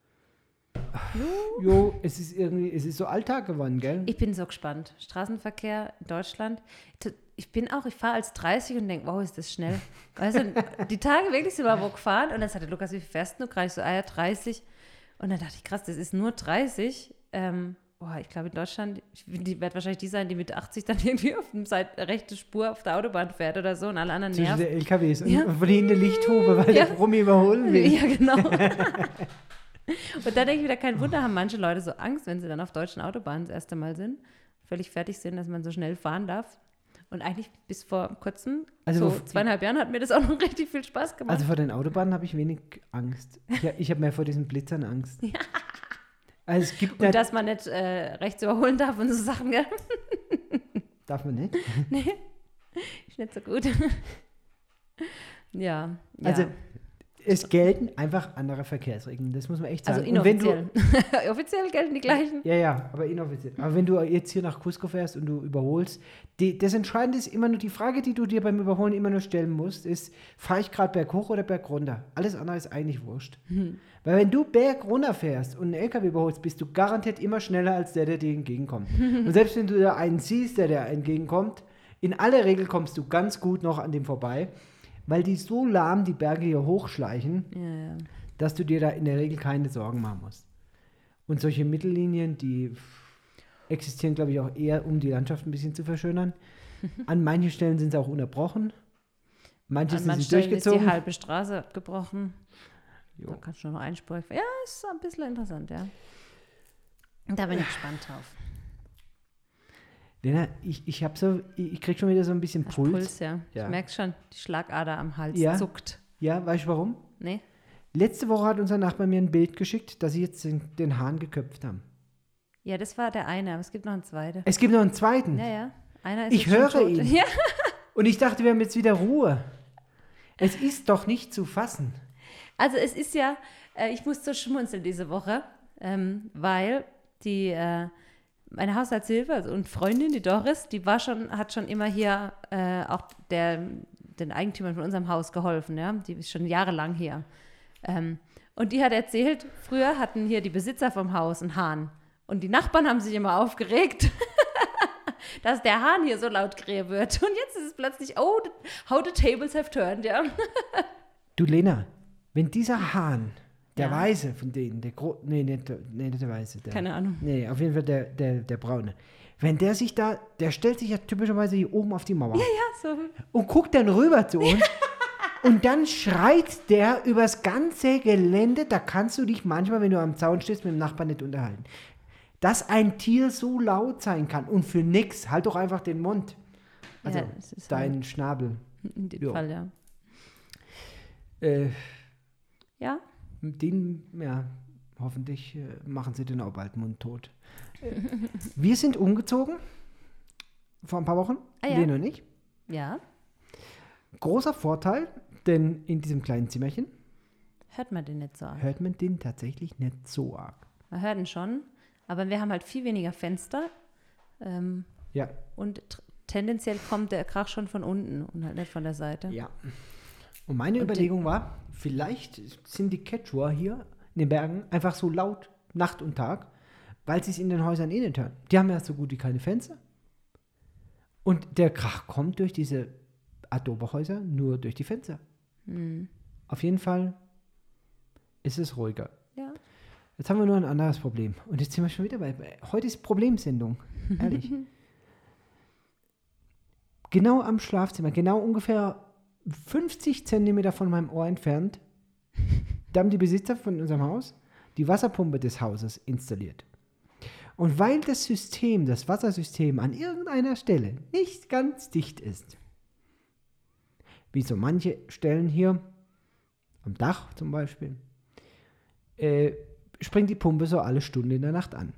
Jo, es ist irgendwie, es ist so Alltag geworden, gell? Ich bin so gespannt. Straßenverkehr in Deutschland. Ich bin auch, ich fahre als dreißig und denke, wow, ist das schnell. Weißt du, die Tage wirklich sind wir wo gefahren und dann sagte Lukas, wie viel fährst du? Gerade ich so, ah ja, dreißig. Und dann dachte ich, krass, das ist nur dreißig. Ähm, boah, ich glaube in Deutschland, ich, die wird wahrscheinlich die sein, die mit achtzig dann irgendwie auf der Seite, rechte Spur auf der Autobahn fährt oder so und alle anderen Zwischen nerven. der L K Ws Ja. und von hinten eine Lichthupe, weil Ja. der Brummi überholen will. Ja, genau. Und da denke ich wieder, kein Wunder, haben manche Leute so Angst, wenn sie dann auf deutschen Autobahnen das erste Mal sind, völlig fertig sind, dass man so schnell fahren darf. Und eigentlich bis vor kurzem, Also so wo- zweieinhalb Jahren, hat mir das auch noch richtig viel Spaß gemacht. Also vor den Autobahnen habe ich wenig Angst. Ich, ich habe mehr vor diesen Blitzern Angst. Also es gibt und nicht, dass man nicht äh, rechts überholen darf und so Sachen, gell? darf man nicht. Ist nicht so gut. ja, ja. Also es gelten einfach andere Verkehrsregeln, das muss man echt sagen. Also inoffiziell. Du, offiziell gelten die gleichen. Ja, ja, aber inoffiziell. Aber wenn du jetzt hier nach Cusco fährst und du überholst, die, das Entscheidende ist immer nur, die Frage, die du dir beim Überholen immer nur stellen musst, ist, fahre ich gerade berghoch oder bergunter? Alles andere ist eigentlich wurscht. Hm. Weil wenn du bergunter fährst und einen L K W überholst, bist du garantiert immer schneller als der, der dir entgegenkommt. Und selbst wenn du da einen siehst, der dir entgegenkommt, in aller Regel kommst du ganz gut noch an dem vorbei, weil die so lahm die Berge hier hochschleichen, Ja, ja. dass du dir da in der Regel keine Sorgen machen musst. Und solche Mittellinien, die existieren, glaube ich, auch eher, um die Landschaft ein bisschen zu verschönern. An manchen Stellen sind sie auch unterbrochen. Manche An sind manchen sie Stellen ist durchgezogen. die halbe Straße abgebrochen. Jo. Da kannst du noch einspurig fahren. Ja, ist ein bisschen interessant, ja. Da bin ich gespannt drauf. Lena, ich, ich habe so, ich, ich krieg schon wieder so ein bisschen Hast Puls. Puls, ja. Ja. Ich merke schon, die Schlagader am Hals Ja. zuckt. Ja, weißt du warum? Nee? Letzte Woche hat unser Nachbar mir ein Bild geschickt, dass sie jetzt den, den Hahn geköpft haben. Ja, das war der eine, aber es gibt noch einen zweiten. Es gibt noch einen zweiten. Ja, ja. Einer ist Ich jetzt höre schon tot. ihn. Ja. Und ich dachte, wir haben jetzt wieder Ruhe. Es ist doch nicht zu fassen. Also es ist ja, äh, ich muss so schmunzeln diese Woche, ähm, weil die, äh, meine Haushaltshilfe also, und Freundin, die Doris, die war schon, hat schon immer hier äh, auch der, den Eigentümern von unserem Haus geholfen, ja. Die ist schon jahrelang hier. Ähm, und die hat erzählt, früher hatten hier die Besitzer vom Haus einen Hahn. Und die Nachbarn haben sich immer aufgeregt, dass der Hahn hier so laut krähen wird. Und jetzt ist es plötzlich, oh, how the tables have turned, ja. Du, Lena, wenn dieser Hahn, der Ja. Weiße von denen, der Gro nee, nicht, der- nee, nicht der Weiße. Der, Keine Ahnung. Nee, auf jeden Fall der, der, der Braune. Wenn der sich da, der stellt sich ja typischerweise hier oben auf die Mauer Ja, so. und guckt dann rüber zu uns und dann schreit der übers ganze Gelände, da kannst du dich manchmal, wenn du am Zaun stehst, mit dem Nachbarn nicht unterhalten. Dass ein Tier so laut sein kann und für nix, halt doch einfach den Mund. Also Ja, es ist dein halt Schnabel. in dem Jo. Fall, ja. Äh, Ja, Den, ja, hoffentlich äh, machen sie den auch bald mundtot. Äh, wir sind umgezogen vor ein paar Wochen, Ah, ja. Lena und ich. ja. Großer Vorteil, denn in diesem kleinen Zimmerchen Hört man den nicht so an. hört man den tatsächlich nicht so arg. Man hört ihn schon, aber wir haben halt viel weniger Fenster ähm, Ja, und tr- tendenziell kommt der Krach schon von unten und halt nicht von der Seite. ja. Und meine Und Überlegung war, vielleicht sind die Quechua hier in den Bergen einfach so laut, Nacht und Tag, weil sie es in den Häusern eh nicht hören. Die haben ja so gut wie keine Fenster. Und der Krach kommt durch diese Adobe-Häuser nur durch die Fenster. Hm. Auf jeden Fall ist es ruhiger. Ja. Jetzt haben wir nur ein anderes Problem. Und jetzt sind wir schon wieder bei. Heute ist Problemsendung. Ehrlich. Genau am Schlafzimmer, genau ungefähr fünfzig Zentimeter von meinem Ohr entfernt, da haben die Besitzer von unserem Haus die Wasserpumpe des Hauses installiert. Und weil das System, das Wassersystem an irgendeiner Stelle nicht ganz dicht ist, wie so manche Stellen hier, am Dach zum Beispiel, äh, springt die Pumpe so alle Stunde in der Nacht an.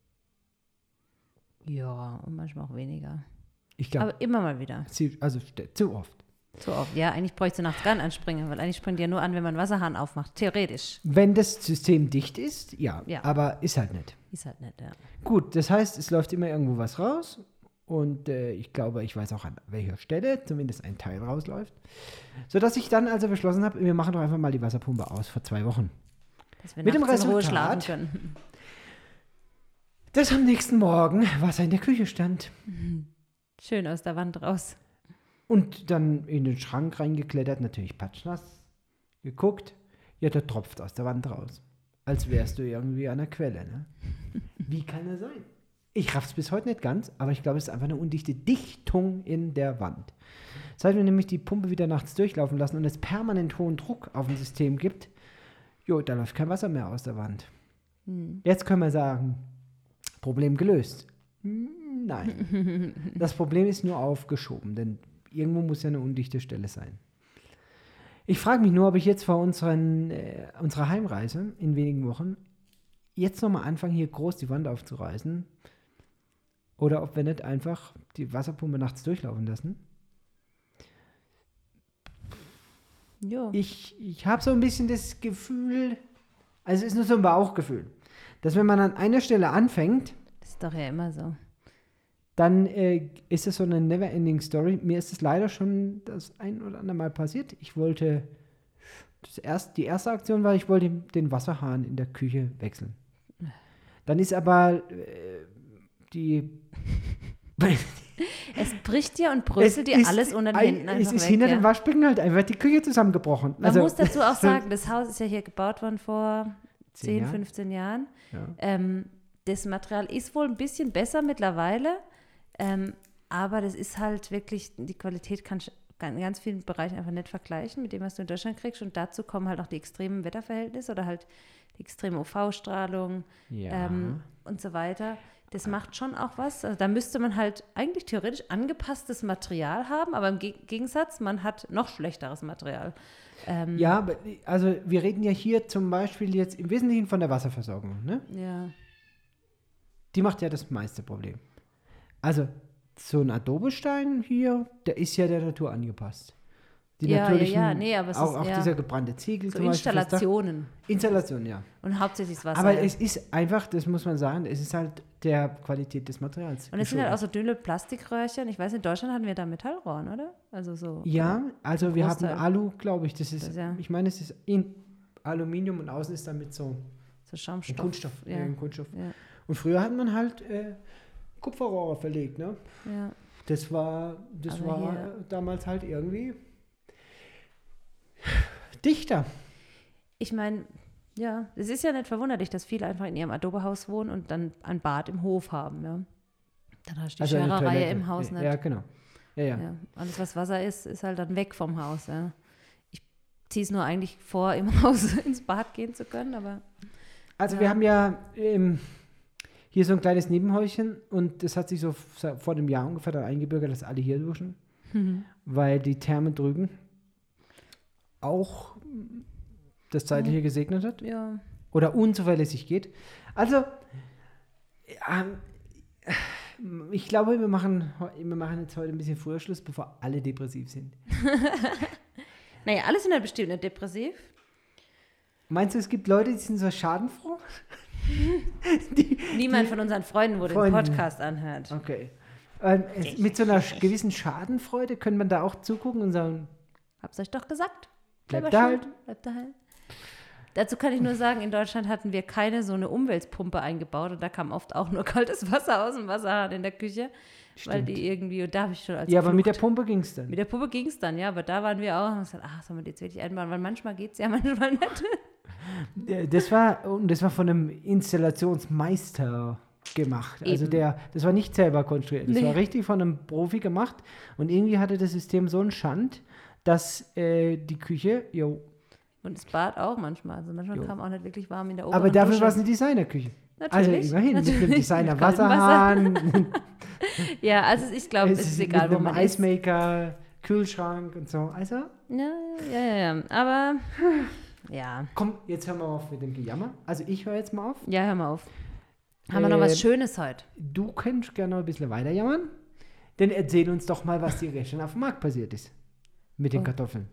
Ja, und manchmal auch weniger. Ich glaube, Aber immer mal wieder. also st- zu oft. So oft. Ja, eigentlich bräuchte sie nachts gar nicht anspringen, weil eigentlich springt die ja nur an, wenn man einen Wasserhahn aufmacht. Theoretisch. Wenn das System dicht ist, ja, Ja. aber ist halt nicht. Ist halt nicht, ja. Gut, das heißt, es läuft immer irgendwo was raus und äh, ich glaube, ich weiß auch an welcher Stelle zumindest ein Teil rausläuft, sodass ich dann also beschlossen habe, wir machen doch einfach mal die Wasserpumpe aus vor zwei Wochen. Dass wir Mit dem nachts in Ruhe Resultat- schlafen können. Dass am nächsten Morgen Wasser in der Küche stand Schön aus der Wand raus. und dann in den Schrank reingeklettert, natürlich patschnass, geguckt, ja, da tropft aus der Wand raus. Als wärst du irgendwie an der Quelle, ne? Wie kann das sein? Ich raff's bis heute nicht ganz, aber ich glaube, es ist einfach eine undichte Dichtung in der Wand. Seit wir nämlich die Pumpe wieder nachts durchlaufen lassen und es permanent hohen Druck auf dem System gibt, jo, da läuft kein Wasser mehr aus der Wand. Hm. Jetzt können wir sagen, Problem gelöst. Hm, Nein. Das Problem ist nur aufgeschoben, denn irgendwo muss ja eine undichte Stelle sein. Ich frage mich nur, ob ich jetzt vor unseren, äh, unserer Heimreise in wenigen Wochen jetzt nochmal anfange, hier groß die Wand aufzureißen oder ob wir nicht einfach die Wasserpumpe nachts durchlaufen lassen. Jo. ich, ich habe so ein bisschen das Gefühl, also es ist nur so ein Bauchgefühl, dass wenn man an einer Stelle anfängt, Das ist doch ja immer so. dann äh, ist es so eine never-ending Story. Mir ist es leider schon das ein oder andere Mal passiert. Ich wollte, das erst, die erste Aktion war, ich wollte den Wasserhahn in der Küche wechseln. Dann ist aber äh, die... Es bricht dir und bröselt dir ist alles unter den ein- Händen einfach Es ist weg. hinter ja. dem Waschbecken halt einfach die Küche zusammengebrochen. Man Also- muss dazu auch sagen, das Haus ist ja hier gebaut worden vor Zehn zehn, Jahren? fünfzehn Jahren. Ja. Ähm, das Material ist wohl ein bisschen besser mittlerweile, ähm, aber das ist halt wirklich, die Qualität kann in ganz vielen Bereichen einfach nicht vergleichen mit dem, was du in Deutschland kriegst. Und dazu kommen halt auch die extremen Wetterverhältnisse oder halt die extreme U V-Strahlung Ja. ähm, und so weiter. Das macht schon auch was. Also da müsste man halt eigentlich theoretisch angepasstes Material haben, aber im Ge- Gegensatz, man hat noch schlechteres Material. Ähm, Ja, aber, also wir reden ja hier zum Beispiel jetzt im Wesentlichen von der Wasserversorgung. Ne? ja. Die macht ja das meiste Problem. Also so ein Adobestein hier, der ist ja der Natur angepasst. Die Ja, ja, natürlichen, ja, nee, aber es auch, ist auch eher dieser gebrannte Ziegel So zum Beispiel. fürs Dach. Installationen Installation, ja. und hauptsächlich das Wasser. Aber es ist einfach, das muss man sagen, es ist halt der Qualität des Materials. und es sind halt auch geschuldet. so dünne Plastikröhrchen. Ich weiß, in Deutschland hatten wir da Metallrohren, oder? Also so. Ja, also wir haben Großteil. Alu, glaube ich. Das ist, Das ist ja- ich meine, es ist in Aluminium und außen ist damit so So ein Schaumstoff. Kunststoff. Ja. Ja. Ein Kunststoff. Ja, Und früher hat man halt äh, Kupferrohre verlegt, ne? ja. Das war, das Aber war hier- damals halt irgendwie dichter. Ich meine, ja, es ist ja nicht verwunderlich, dass viele einfach in ihrem Adobehaus wohnen und dann ein Bad im Hof haben, ja. Dann hast du die eine Schererei Toilette. im Haus ja, nicht. Ja, genau. Ja, ja. Ja. Alles, was Wasser ist, ist halt dann weg vom Haus, ja. Ich ziehe es nur eigentlich vor, im Haus ins Bad gehen zu können, aber Also Ja. wir haben ja ähm, hier so ein kleines Nebenhäuschen und das hat sich so f- vor einem Jahr ungefähr dann eingebürgert, dass alle hier duschen, weil die Therme drüben auch das Zeitliche gesegnet hat ja. oder unzuverlässig geht. Also ähm, ich glaube, wir machen, heu- wir machen jetzt heute ein bisschen früher Schluss, bevor alle depressiv sind. Naja, alle sind halt bestimmt nicht depressiv. Meinst du, es gibt Leute, die sind so schadenfroh? die, Niemand die, von unseren Freunden, wo den Freunde. Podcast anhört. Okay. Ähm, es, mit so einer sch- gewissen Schadenfreude können man da auch zugucken und sagen, Hab's euch doch gesagt. Bleibt Selber da schuld, halt. Bleibt da halt. Dazu kann ich nur sagen, in Deutschland hatten wir keine so eine Umweltpumpe eingebaut und da kam oft auch nur kaltes Wasser aus dem Wasserhahn in der Küche, weil Stimmt. die irgendwie, und da habe ich schon als ja, aber mit der Flucht- Pumpe ging es dann. mit der Pumpe ging es dann, ja, aber da waren wir auch und haben gesagt, ach, sollen wir die jetzt wirklich einbauen, weil manchmal geht es ja, manchmal nicht. Äh, Das war, und das war von einem Installationsmeister gemacht. Also Eben. der, das war nicht selber konstruiert. Das Nee. war richtig von einem Profi gemacht. Und irgendwie hatte das System so einen Schand, dass äh, die Küche, jo, Und das Bad auch manchmal, also manchmal Jo. kam auch nicht wirklich warm in der oberen aber dafür Dusche. war es eine Designerküche. Also Natürlich, immerhin, mit einem natürlich. Designer Mit kaltem Wasser. Wasserhahn, Ja, also ich glaube, es ist egal, mit wo einem man ist. Eismaker, Kühlschrank und so. Also, Ja, ja, ja, ja, aber ja, komm, jetzt hören wir auf mit dem Gejammer. Also ich höre jetzt mal auf. ja, hör mal auf. Haben wir noch was Ähm, Schönes heute? Du könntest gerne noch ein bisschen weiter jammern. Denn erzähl uns doch mal, was dir gestern auf dem Markt passiert ist. Mit den Oh. Kartoffeln.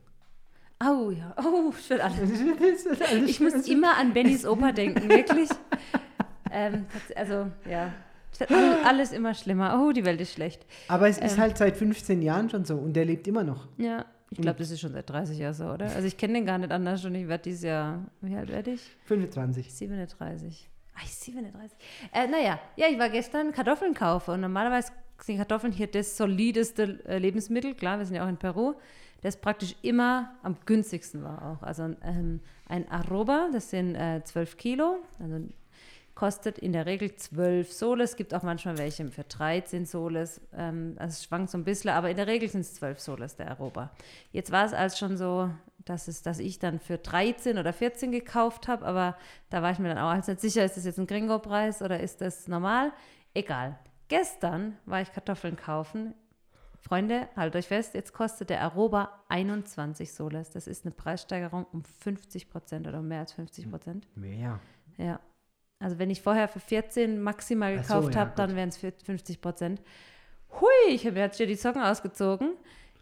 Oh ja, oh, ich will alles. Das ist alles Ich muss immer an Bennys Opa denken, wirklich. ähm, tats- also, ja. Es wird all- alles immer schlimmer. Oh, die Welt ist schlecht. Aber es ist Ähm. halt seit fünfzehn Jahren schon so und der lebt immer noch. Ja, ich glaube, das ist schon seit dreißig Jahren so, oder? Also ich kenne den gar nicht anders und ich werde dieses Jahr, wie alt werde ich? fünfundzwanzig. siebenunddreißig. Ah, ich siebenunddreißig. Äh, naja, ja, ich war gestern Kartoffeln kaufen und normalerweise sind Kartoffeln hier das solideste äh, Lebensmittel. Klar, wir sind ja auch in Peru. Das praktisch immer am günstigsten war auch. Also ähm, ein Arroba, das sind äh, zwölf Kilo, also kostet in der Regel zwölf Soles. Es gibt auch manchmal welche für dreizehn Soles. Ähm, also es schwankt so ein bisschen, aber in der Regel sind es zwölf Soles, der Arroba. Jetzt war es als schon so, dass, es, dass ich dann für dreizehn oder vierzehn gekauft habe, aber da war ich mir dann auch als nicht sicher, ist das jetzt ein Gringo-Preis oder ist das normal? Egal. Gestern war ich Kartoffeln kaufen. Freunde, haltet euch fest, jetzt kostet der Arroba einundzwanzig Soles. Das ist eine Preissteigerung um fünfzig Prozent oder um mehr als fünfzig Prozent. Mehr. Ja. Also wenn ich vorher für vierzehn maximal Ach so, gekauft ja, habe, dann gut. wären es fünfzig Prozent. Hui, ich habe jetzt hier die Socken ausgezogen.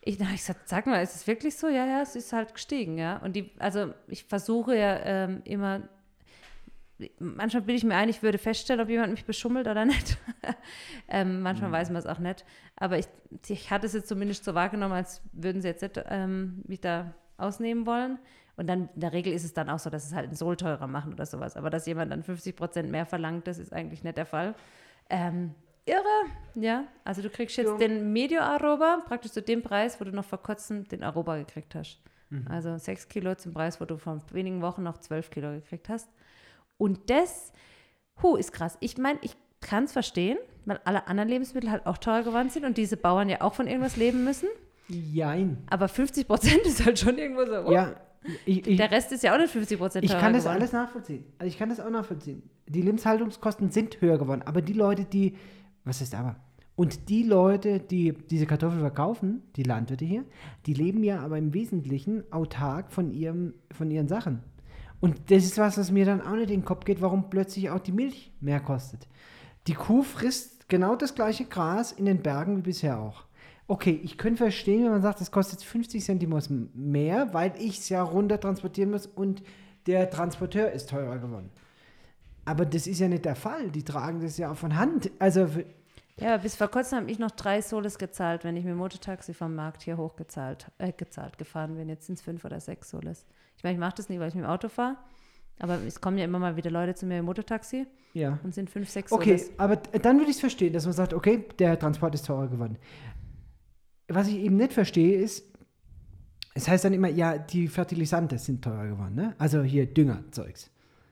Ich habe gesagt, sag mal, ist es wirklich so? Ja, ja, es ist halt gestiegen, ja. Und die, also ich versuche ja ähm, immer, manchmal bilde ich mir ein, ich würde feststellen, ob jemand mich beschummelt oder nicht. ähm, manchmal mhm. weiß man es auch nicht. Aber ich, ich hatte es jetzt zumindest so wahrgenommen, als würden sie jetzt nicht ähm, mich da ausnehmen wollen. Und dann in der Regel ist es dann auch so, dass es halt einen Sohl teurer machen oder sowas. Aber dass jemand dann fünfzig Prozent mehr verlangt, das ist eigentlich nicht der Fall. Ähm, irre, ja. Also du kriegst jetzt ja. den Medio Aroba, praktisch zu dem Preis, wo du noch vor kurzem den Aroba gekriegt hast. Mhm. Also sechs Kilo zum Preis, wo du vor wenigen Wochen noch zwölf Kilo gekriegt hast. Und das, hu, ist krass. Ich meine, ich kann es verstehen, weil alle anderen Lebensmittel halt auch teurer geworden sind und diese Bauern ja auch von irgendwas leben müssen. Jein. Aber fünfzig Prozent ist halt schon irgendwo so. Oh. Ja. Ich, ich, der Rest ist ja auch nicht fünfzig Prozent teurer Ich kann das geworden. alles nachvollziehen. Also ich kann das auch nachvollziehen. Die Lebenshaltungskosten sind höher geworden. Aber die Leute, die, was ist aber? Und die Leute, die diese Kartoffeln verkaufen, die Landwirte hier, die leben ja aber im Wesentlichen autark von, ihrem, von ihren Sachen. Und das ist was, was mir dann auch nicht in den Kopf geht, warum plötzlich auch die Milch mehr kostet. Die Kuh frisst genau das gleiche Gras in den Bergen wie bisher auch. Okay, ich könnte verstehen, wenn man sagt, das kostet fünfzig Zentimeter mehr, weil ich es ja runter transportieren muss und der Transporteur ist teurer geworden. Aber das ist ja nicht der Fall. Die tragen das ja auch von Hand. Also ja, aber bis vor kurzem habe ich noch drei Soles gezahlt, wenn ich mit dem Mototaxi vom Markt hier hochgezahlt äh, gezahlt gefahren bin. Jetzt sind es fünf oder sechs Soles. Ich meine, ich mache das nicht, weil ich mit dem Auto fahre. Aber es kommen ja immer mal wieder Leute zu mir im Mototaxi. Ja. Und sind fünf, sechs Okay, Soles. aber dann würde ich es verstehen, dass man sagt, okay, der Transport ist teurer geworden. Was ich eben nicht verstehe, ist, es heißt dann immer, ja, die Fertilisante sind teurer geworden, ne? Also hier Düngerzeugs.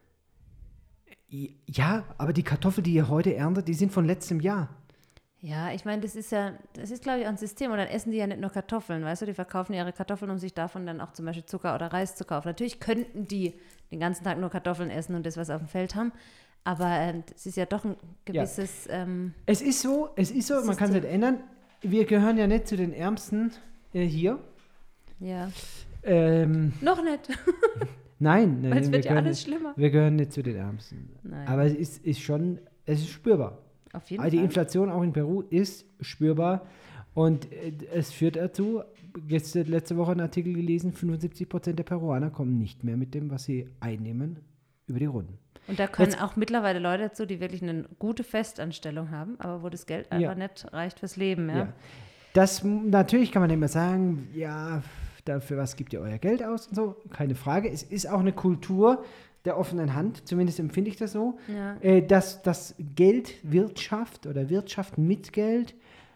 Ja, aber die Kartoffeln, die ihr heute erntet, die sind von letztem Jahr. Ja, ich meine, das ist ja, das ist, glaube ich, auch ein System. Und dann essen die ja nicht nur Kartoffeln, weißt du? Die verkaufen ihre Kartoffeln, um sich davon dann auch zum Beispiel Zucker oder Reis zu kaufen. Natürlich könnten die den ganzen Tag nur Kartoffeln essen und das, was auf dem Feld haben. Aber äh, es ist ja doch ein gewisses ja. ähm, Es ist so, es ist so, System. Man kann es nicht ändern. Wir gehören ja nicht zu den Ärmsten äh, hier. Ja. Ähm, Noch nicht. Nein, nein. Weil es wird wir ja gehören, alles schlimmer. Wir gehören nicht zu den Ärmsten. Nein. Aber es ist, ist schon, es ist spürbar. Auf jeden also die Fall. Inflation auch in Peru ist spürbar und äh, es führt dazu, jetzt letzte Woche einen Artikel gelesen, fünfundsiebzig Prozent der Peruaner kommen nicht mehr mit dem, was sie einnehmen, über die Runden. Und da können jetzt, auch mittlerweile Leute dazu, die wirklich eine gute Festanstellung haben, aber wo das Geld einfach ja. nicht reicht fürs Leben. Ja? Ja. Das, natürlich kann man immer sagen, ja, dafür was gibt ihr euer Geld aus und so, keine Frage. Es ist auch eine Kultur der offenen Hand, zumindest empfinde ich das so, Ja. äh, dass das Geldwirtschaft oder Wirtschaft mit Geld,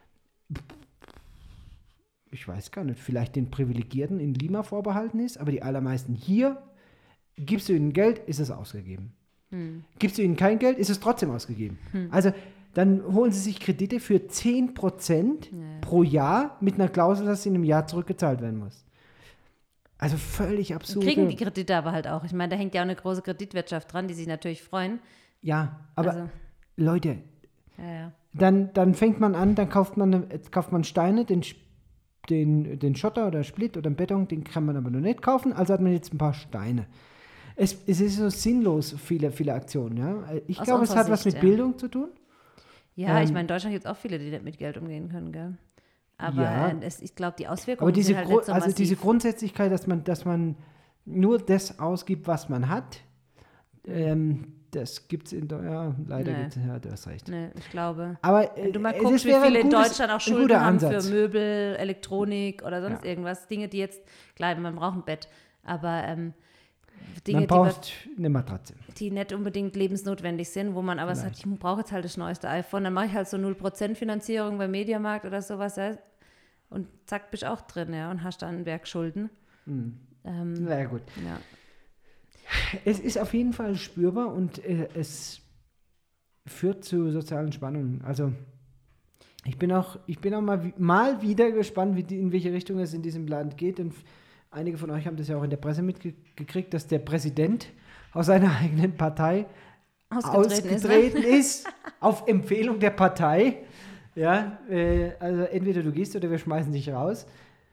ich weiß gar nicht, vielleicht den Privilegierten in Lima vorbehalten ist, aber die allermeisten hier, gibst du ihnen Geld, ist es ausgegeben. Hm. Gibst du ihnen kein Geld, ist es trotzdem ausgegeben. Hm. Also dann holen sie sich Kredite für zehn Prozent ja. pro Jahr mit einer Klausel, dass sie in einem Jahr zurückgezahlt werden muss. Also völlig absurd. Kriegen die Kredite aber halt auch. Ich meine, da hängt ja auch eine große Kreditwirtschaft dran, die sich natürlich freuen. Ja, aber also, Leute, ja, ja. Dann, dann fängt man an, dann kauft man, kauft man Steine, den, den, den Schotter oder Split oder den Beton, den kann man aber noch nicht kaufen, also hat man jetzt ein paar Steine. Es, es ist so sinnlos, viele, viele Aktionen. Ja? Ich glaube, es hat Sicht, was mit ja. Bildung zu tun. Ja, ähm, ich meine, in Deutschland gibt es auch viele, die nicht mit Geld umgehen können, gell? Aber ja, äh, es, ich glaube, die Auswirkungen aber diese sind halt Gru- nicht so also massiv. diese Grundsätzlichkeit, dass man, dass man nur das ausgibt, was man hat, ähm, das gibt es in Deutschland, ja, leider Nee. gibt es, ja, du hast recht. Nee, ich glaube. Aber äh, Wenn du mal das guckst, wie wäre ein viele in gutes- Deutschland auch ein Schulden guter haben Ansatz. für Möbel, Elektronik oder sonst Ja. irgendwas. Dinge, die jetzt, klar, man braucht ein Bett, aber ähm, Dinge, Man die, braucht eine Matratze. die nicht unbedingt lebensnotwendig sind, wo man aber Vielleicht. sagt, ich brauche jetzt halt das neueste iPhone, dann mache ich halt so null Prozent Finanzierung beim Mediamarkt oder sowas, ja, und zack, bist auch drin, ja, und hast dann einen Berg Schulden. Mhm. Ähm, Na ja, gut. ja. Es ist auf jeden Fall spürbar und äh, es führt zu sozialen Spannungen. Also ich bin auch, ich bin auch mal, mal wieder gespannt, wie die, in welche Richtung es in diesem Land geht. Und einige von euch haben das ja auch in der Presse mitgekriegt, dass der Präsident aus seiner eigenen Partei Ausgetreten, ausgetreten ist, ist, ist auf Empfehlung der Partei. Ja, äh, also entweder du gehst oder wir schmeißen dich raus.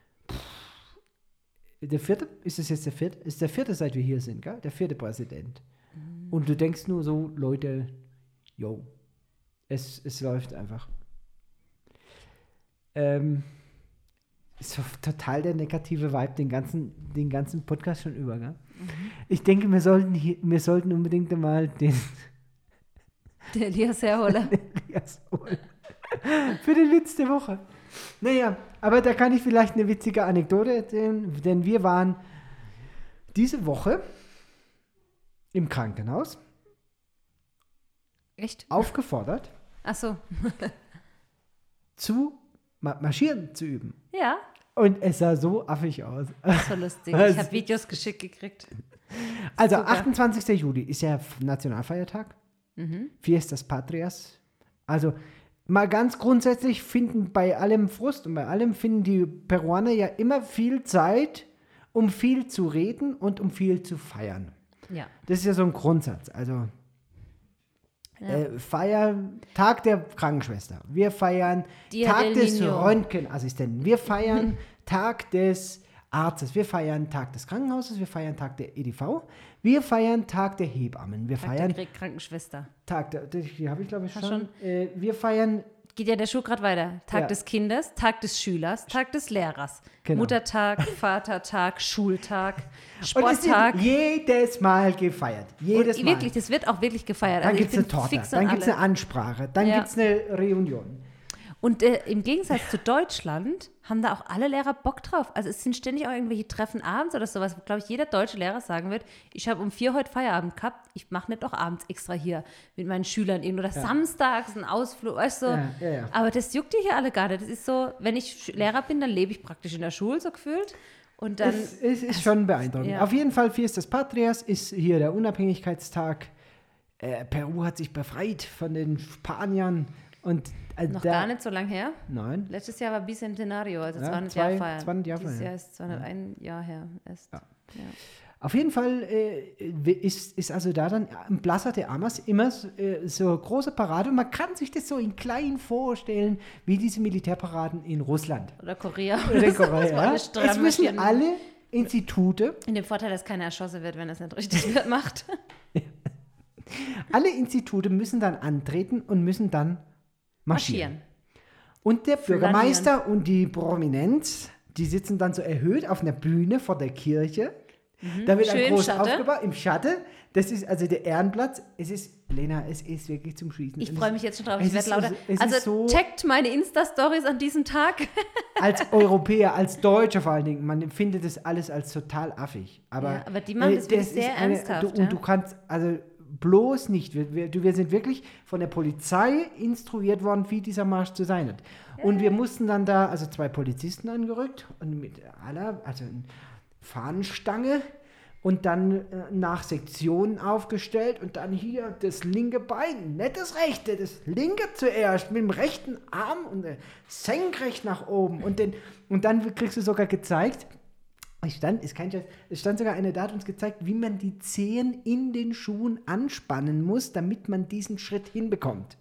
Der vierte, ist es jetzt der vierte? Ist der vierte, seit wir hier sind, gell? Der vierte Präsident. Mhm. Und du denkst nur so, Leute, yo, es, es läuft einfach. Ähm, Ist so total der negative Vibe den ganzen, den ganzen Podcast schon über, gell? Mhm. Ich denke, wir sollten, hier, wir sollten unbedingt mal den... Der Elias herholen. Den Elias holen. Für den Witz der Woche. Naja, aber da kann ich vielleicht eine witzige Anekdote erzählen, denn wir waren diese Woche im Krankenhaus. Echt? Aufgefordert, Ach so. zu ma- marschieren zu üben. Ja, Und es sah so affig aus. das war lustig. Ich habe Videos geschickt gekriegt. Also Super. achtundzwanzigster Juli ist ja Nationalfeiertag. Mhm. Fiestas Patrias. Also mal ganz grundsätzlich finden bei allem Frust und bei allem finden die Peruaner ja immer viel Zeit, um viel zu reden und um viel zu feiern. Ja. Das ist ja so ein Grundsatz. Also Ja. äh, feiern Tag der Krankenschwester. Wir feiern Dia Tag del des Niño. Röntgenassistenten. Wir feiern Tag des Arztes. Wir feiern Tag des Krankenhauses. Wir feiern Tag der E D V. Wir feiern Tag der Hebammen. Wir Tag feiern der Krankenschwester. Tag der, das hier habe ich glaube ich Hast schon. Äh, wir feiern Geht ja der Schuh gerade weiter. Tag Ja. des Kindes, Tag des Schülers, Tag des Lehrers, Genau. Muttertag, Vatertag, Schultag, und es Sporttag. wird jedes Mal gefeiert. Jedes Und Mal. wirklich, das wird auch wirklich gefeiert. Dann Also gibt es ich eine bin Torte, fix an dann gibt es alle. eine Ansprache, dann Ja. gibt es eine Reunion. Und äh, im Gegensatz zu Deutschland haben da auch alle Lehrer Bock drauf. Also es sind ständig auch irgendwelche Treffen abends oder sowas, wo, glaube ich, jeder deutsche Lehrer sagen wird, ich habe um vier heute Feierabend gehabt, ich mache nicht auch abends extra hier mit meinen Schülern eben oder samstags einen Ausflug, weißt du. So. Ja, ja, ja. Aber das juckt die hier alle gar nicht. Das ist so, wenn ich Sch- Lehrer bin, dann lebe ich praktisch in der Schule, so gefühlt. Und dann, Es, es ist schon beeindruckend. ja. Auf jeden Fall, Fiestas Patrias ist hier der Unabhängigkeitstag. Äh, Peru hat sich befreit von den Spaniern. Und, äh, noch da, gar nicht so lang her. Nein. Letztes Jahr war Bicentenario, also Ja, zweihundert zwei- Jahre feiern. zweihundert Jahre Dieses feiern. Jahr ist zweihunderteins Jahr her. Erst. Ja. Auf jeden Fall äh, ist, ist also da dann im Plaza de Armas immer so, äh, so große Parade. Und man kann sich das so in klein vorstellen, wie diese Militärparaden in Russland. Oder Korea. Oder in So, wo Korea. alle Es stramm müssen marschieren. alle Institute, In dem Vorteil, dass keiner erschossen wird, wenn er es nicht richtig wird, macht. alle Institute müssen dann antreten und müssen dann marschieren. Marschieren. Und der Flanieren. Bürgermeister und die Prominenz, die sitzen dann so erhöht auf einer Bühne vor der Kirche. Da wird Schön ein im groß Schatten. aufgebaut, im Schatten. Das ist also der Ehrenplatz. Es ist, Lena, es ist wirklich zum Schießen. Ich Und freue es- mich jetzt schon drauf. es Ich werde ist lauter. so- es ist Also so- checkt meine Insta-Stories an diesem Tag. Als Europäer, als Deutscher vor allen Dingen, man empfindet das alles als total affig. Aber, Ja, aber die machen das wirklich ist sehr ernsthaft, Du, ja. und du kannst, also bloß nicht. Wir, wir, du- wir sind wirklich von der Polizei instruiert worden, wie dieser Marsch zu sein hat. Und wir mussten dann da, also zwei Polizisten angerückt und mit aller, also eine Fahnenstange und dann äh, nach Sektionen aufgestellt und dann hier das linke Bein, nicht das rechte, das linke zuerst mit dem rechten Arm und äh, senkrecht nach oben und, den, und dann kriegst du sogar gezeigt, es stand, ist kein Scherz, es stand sogar eine, da hat uns gezeigt, wie man die Zehen in den Schuhen anspannen muss, damit man diesen Schritt hinbekommt.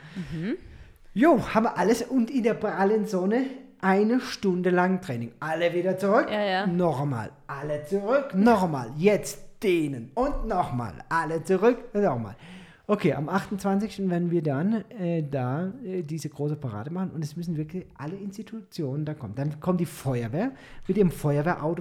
Jo, haben wir alles und in der prallen Sonne eine Stunde lang Training. Alle wieder zurück, Ja, ja. nochmal, alle zurück, nochmal, jetzt dehnen und nochmal, alle zurück, nochmal. Okay, am achtundzwanzigsten werden wir dann äh, da äh, diese große Parade machen und es müssen wirklich alle Institutionen da kommen. Dann kommt die Feuerwehr mit ihrem Feuerwehrauto.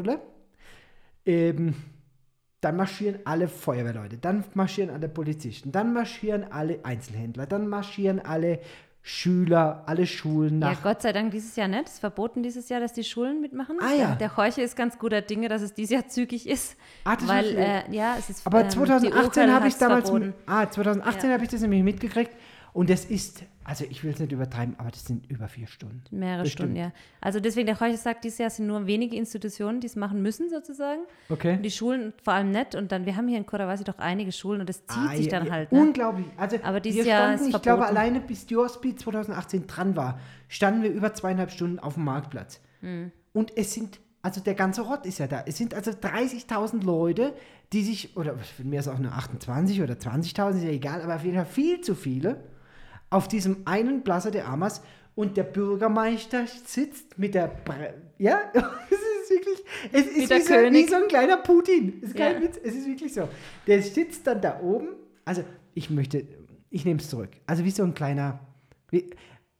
Ähm, dann marschieren alle Feuerwehrleute, dann marschieren alle Polizisten, dann marschieren alle Einzelhändler, dann marschieren alle Schüler, alle Schulen Ja, nach. Gott sei Dank dieses Jahr nicht. Es ist verboten dieses Jahr, dass die Schulen mitmachen. Ah, ja. Der, der Jorge ist ganz guter Dinge, dass es dieses Jahr zügig ist. Ah, das weil, ist- äh, ja, es ist Aber ähm, zweitausendachtzehn die habe ich hat's damals, verboten. ah, zweitausendachtzehn Ja. habe ich das nämlich mitgekriegt und das ist, also ich will es nicht übertreiben, aber das sind über vier Stunden. Mehrere Bestimmt. Stunden, ja. Also deswegen, der Jorge sagt, dieses Jahr sind nur wenige Institutionen, die es machen müssen, sozusagen. Okay. Und die Schulen vor allem nicht. Und dann, wir haben hier in Kodawasi doch einige Schulen und das zieht Ah, sich ja, dann ja, halt. Ne? Unglaublich. Also Aber dieses wir Jahr standen, ist ich glaube, verboten. alleine bis Diospi zweitausendachtzehn dran war, standen wir über zweieinhalb Stunden auf dem Marktplatz. Hm. Und es sind, also der ganze Rott ist ja da. Es sind also dreißigtausend Leute, die sich, oder für mir ist auch nur achtundzwanzig oder zwanzigtausend, ist ja egal, aber auf jeden Fall viel zu viele, auf diesem einen Plaza de Armas und der Bürgermeister sitzt mit der, Bre ja, es ist wirklich, es ist der wie so, König. wie so ein kleiner Putin. Es ist kein Ja. Witz, es ist wirklich so. Der sitzt dann da oben, also ich möchte, ich nehme es zurück, also wie so ein kleiner, wie,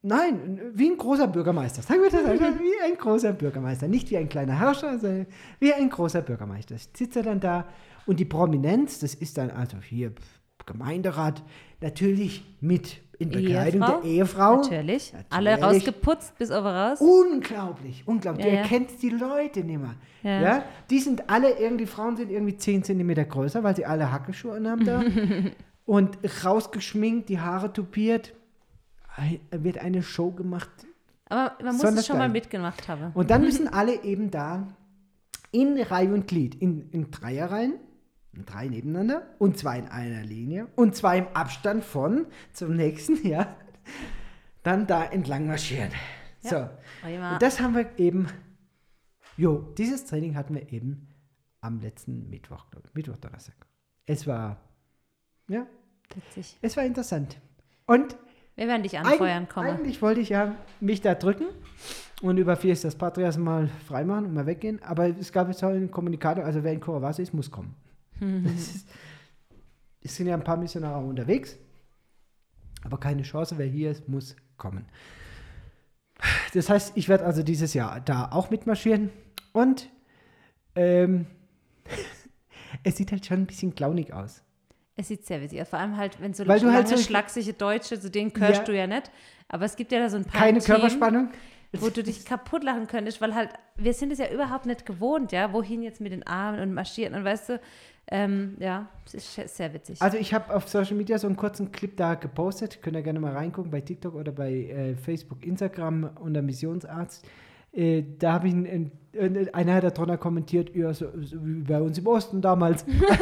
Nein, wie ein großer Bürgermeister. Sagen wir das einfach, wie ein großer Bürgermeister. Nicht wie ein kleiner Herrscher, sondern wie ein großer Bürgermeister. Sitzt er dann da und die Prominenz, das ist dann also hier Gemeinderat, natürlich mit in Bekleidung Ehefrau? der Ehefrau. Natürlich. Natürlich. Alle rausgeputzt, bis over raus. Unglaublich, unglaublich. Ja, du ja. erkennst die Leute nicht mehr. Ja. Ja. Die sind alle irgendwie, Frauen sind irgendwie zehn Zentimeter größer, weil sie alle Hackeschuhe anhaben da. Und rausgeschminkt, die Haare tupiert. Wird eine Show gemacht. Aber man muss Besonders es schon mal geil. mitgemacht haben. Und dann müssen alle eben da in Reihe und Glied, in, in Dreierreihen, drei nebeneinander und zwei in einer Linie und zwei im Abstand von zum nächsten, ja, dann da entlang marschieren. Ja, So, prima. und das haben wir eben, jo, dieses Training hatten wir eben am letzten Mittwoch, glaube ich, Mittwoch, Donnerstag. Es war, ja, Witzig. es war interessant. Und Wir werden dich Eig anfeuern, kommen. eigentlich wollte ich ja mich da drücken und über Fiestas Patrias mal freimachen und mal weggehen, aber es gab jetzt auch einen Kommunikator, also wer in Curavasi ist, muss kommen. Das ist, es sind ja ein paar Missionare unterwegs, aber keine Chance, wer hier ist, muss kommen. Das heißt, ich werde also dieses Jahr da auch mitmarschieren und ähm, es sieht halt schon ein bisschen clownig aus. Es sieht sehr witzig aus. Vor allem halt, wenn so Weil du lange, halt so- schlaksige Deutsche, zu denen gehörst Ja. du ja nicht. Aber es gibt ja da so ein paar Keine Themen, Körperspannung. wo du dich kaputt lachen könntest, weil halt, wir sind es ja überhaupt nicht gewohnt, ja, wohin jetzt mit den Armen und marschieren und weißt du, ähm, ja, es ist sehr- sehr witzig. Also ich habe auf Social Media so einen kurzen Clip da gepostet, könnt ihr gerne mal reingucken bei TikTok oder bei äh, Facebook, Instagram unter Missionsarzt. Äh, da habe ich, ein, ein, einer hat da drunter kommentiert, ja, so, so wie bei uns im Osten damals.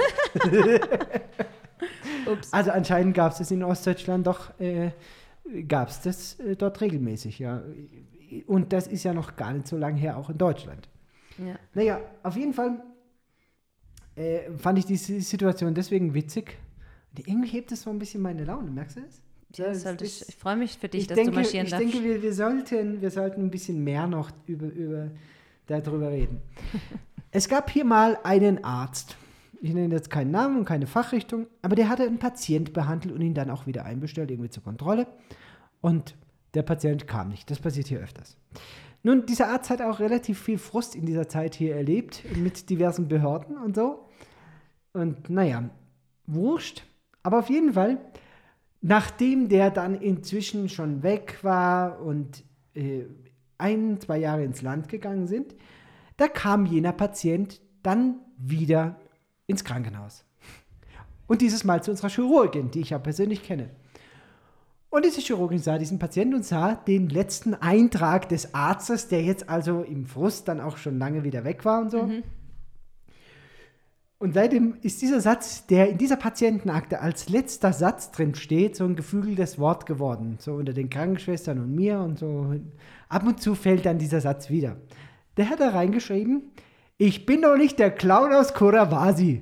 Ups. Also anscheinend gab es das in Ostdeutschland doch, äh, gab es das äh, dort regelmäßig, ja. Und das ist ja noch gar nicht so lange her, auch in Deutschland. Ja. Naja, auf jeden Fall äh, fand ich diese Situation deswegen witzig. Und irgendwie hebt es so ein bisschen meine Laune, merkst du das? Ja, Das sollte ist- ich ich freue mich für dich, ich dass denke, du marschieren ich darfst. denke wir, wir, sollten, wir sollten ein bisschen mehr noch über, über, darüber reden. Es gab hier mal einen Arzt, ich nenne jetzt keinen Namen und keine Fachrichtung, aber der hatte einen Patient behandelt und ihn dann auch wieder einbestellt, irgendwie zur Kontrolle. Und der Patient kam nicht. Das passiert hier öfters. Nun, dieser Arzt hat auch relativ viel Frust in dieser Zeit hier erlebt, mit diversen Behörden und so. Und naja, wurscht. Aber auf jeden Fall, nachdem der dann inzwischen schon weg war und äh, ein, zwei Jahre ins Land gegangen sind, da kam jener Patient dann wieder ins Krankenhaus. Und dieses Mal zu unserer Chirurgin, die ich ja persönlich kenne. Und diese Chirurgin sah diesen Patienten und sah den letzten Eintrag des Arztes, der jetzt also im Frust dann auch schon lange wieder weg war und so. Mhm. Und seitdem ist dieser Satz, der in dieser Patientenakte als letzter Satz drin steht, so ein geflügeltes Wort geworden. So unter den Krankenschwestern und mir und so. Ab und zu fällt dann dieser Satz wieder. Der hat da reingeschrieben, ich bin doch nicht der Clown aus Curavasi.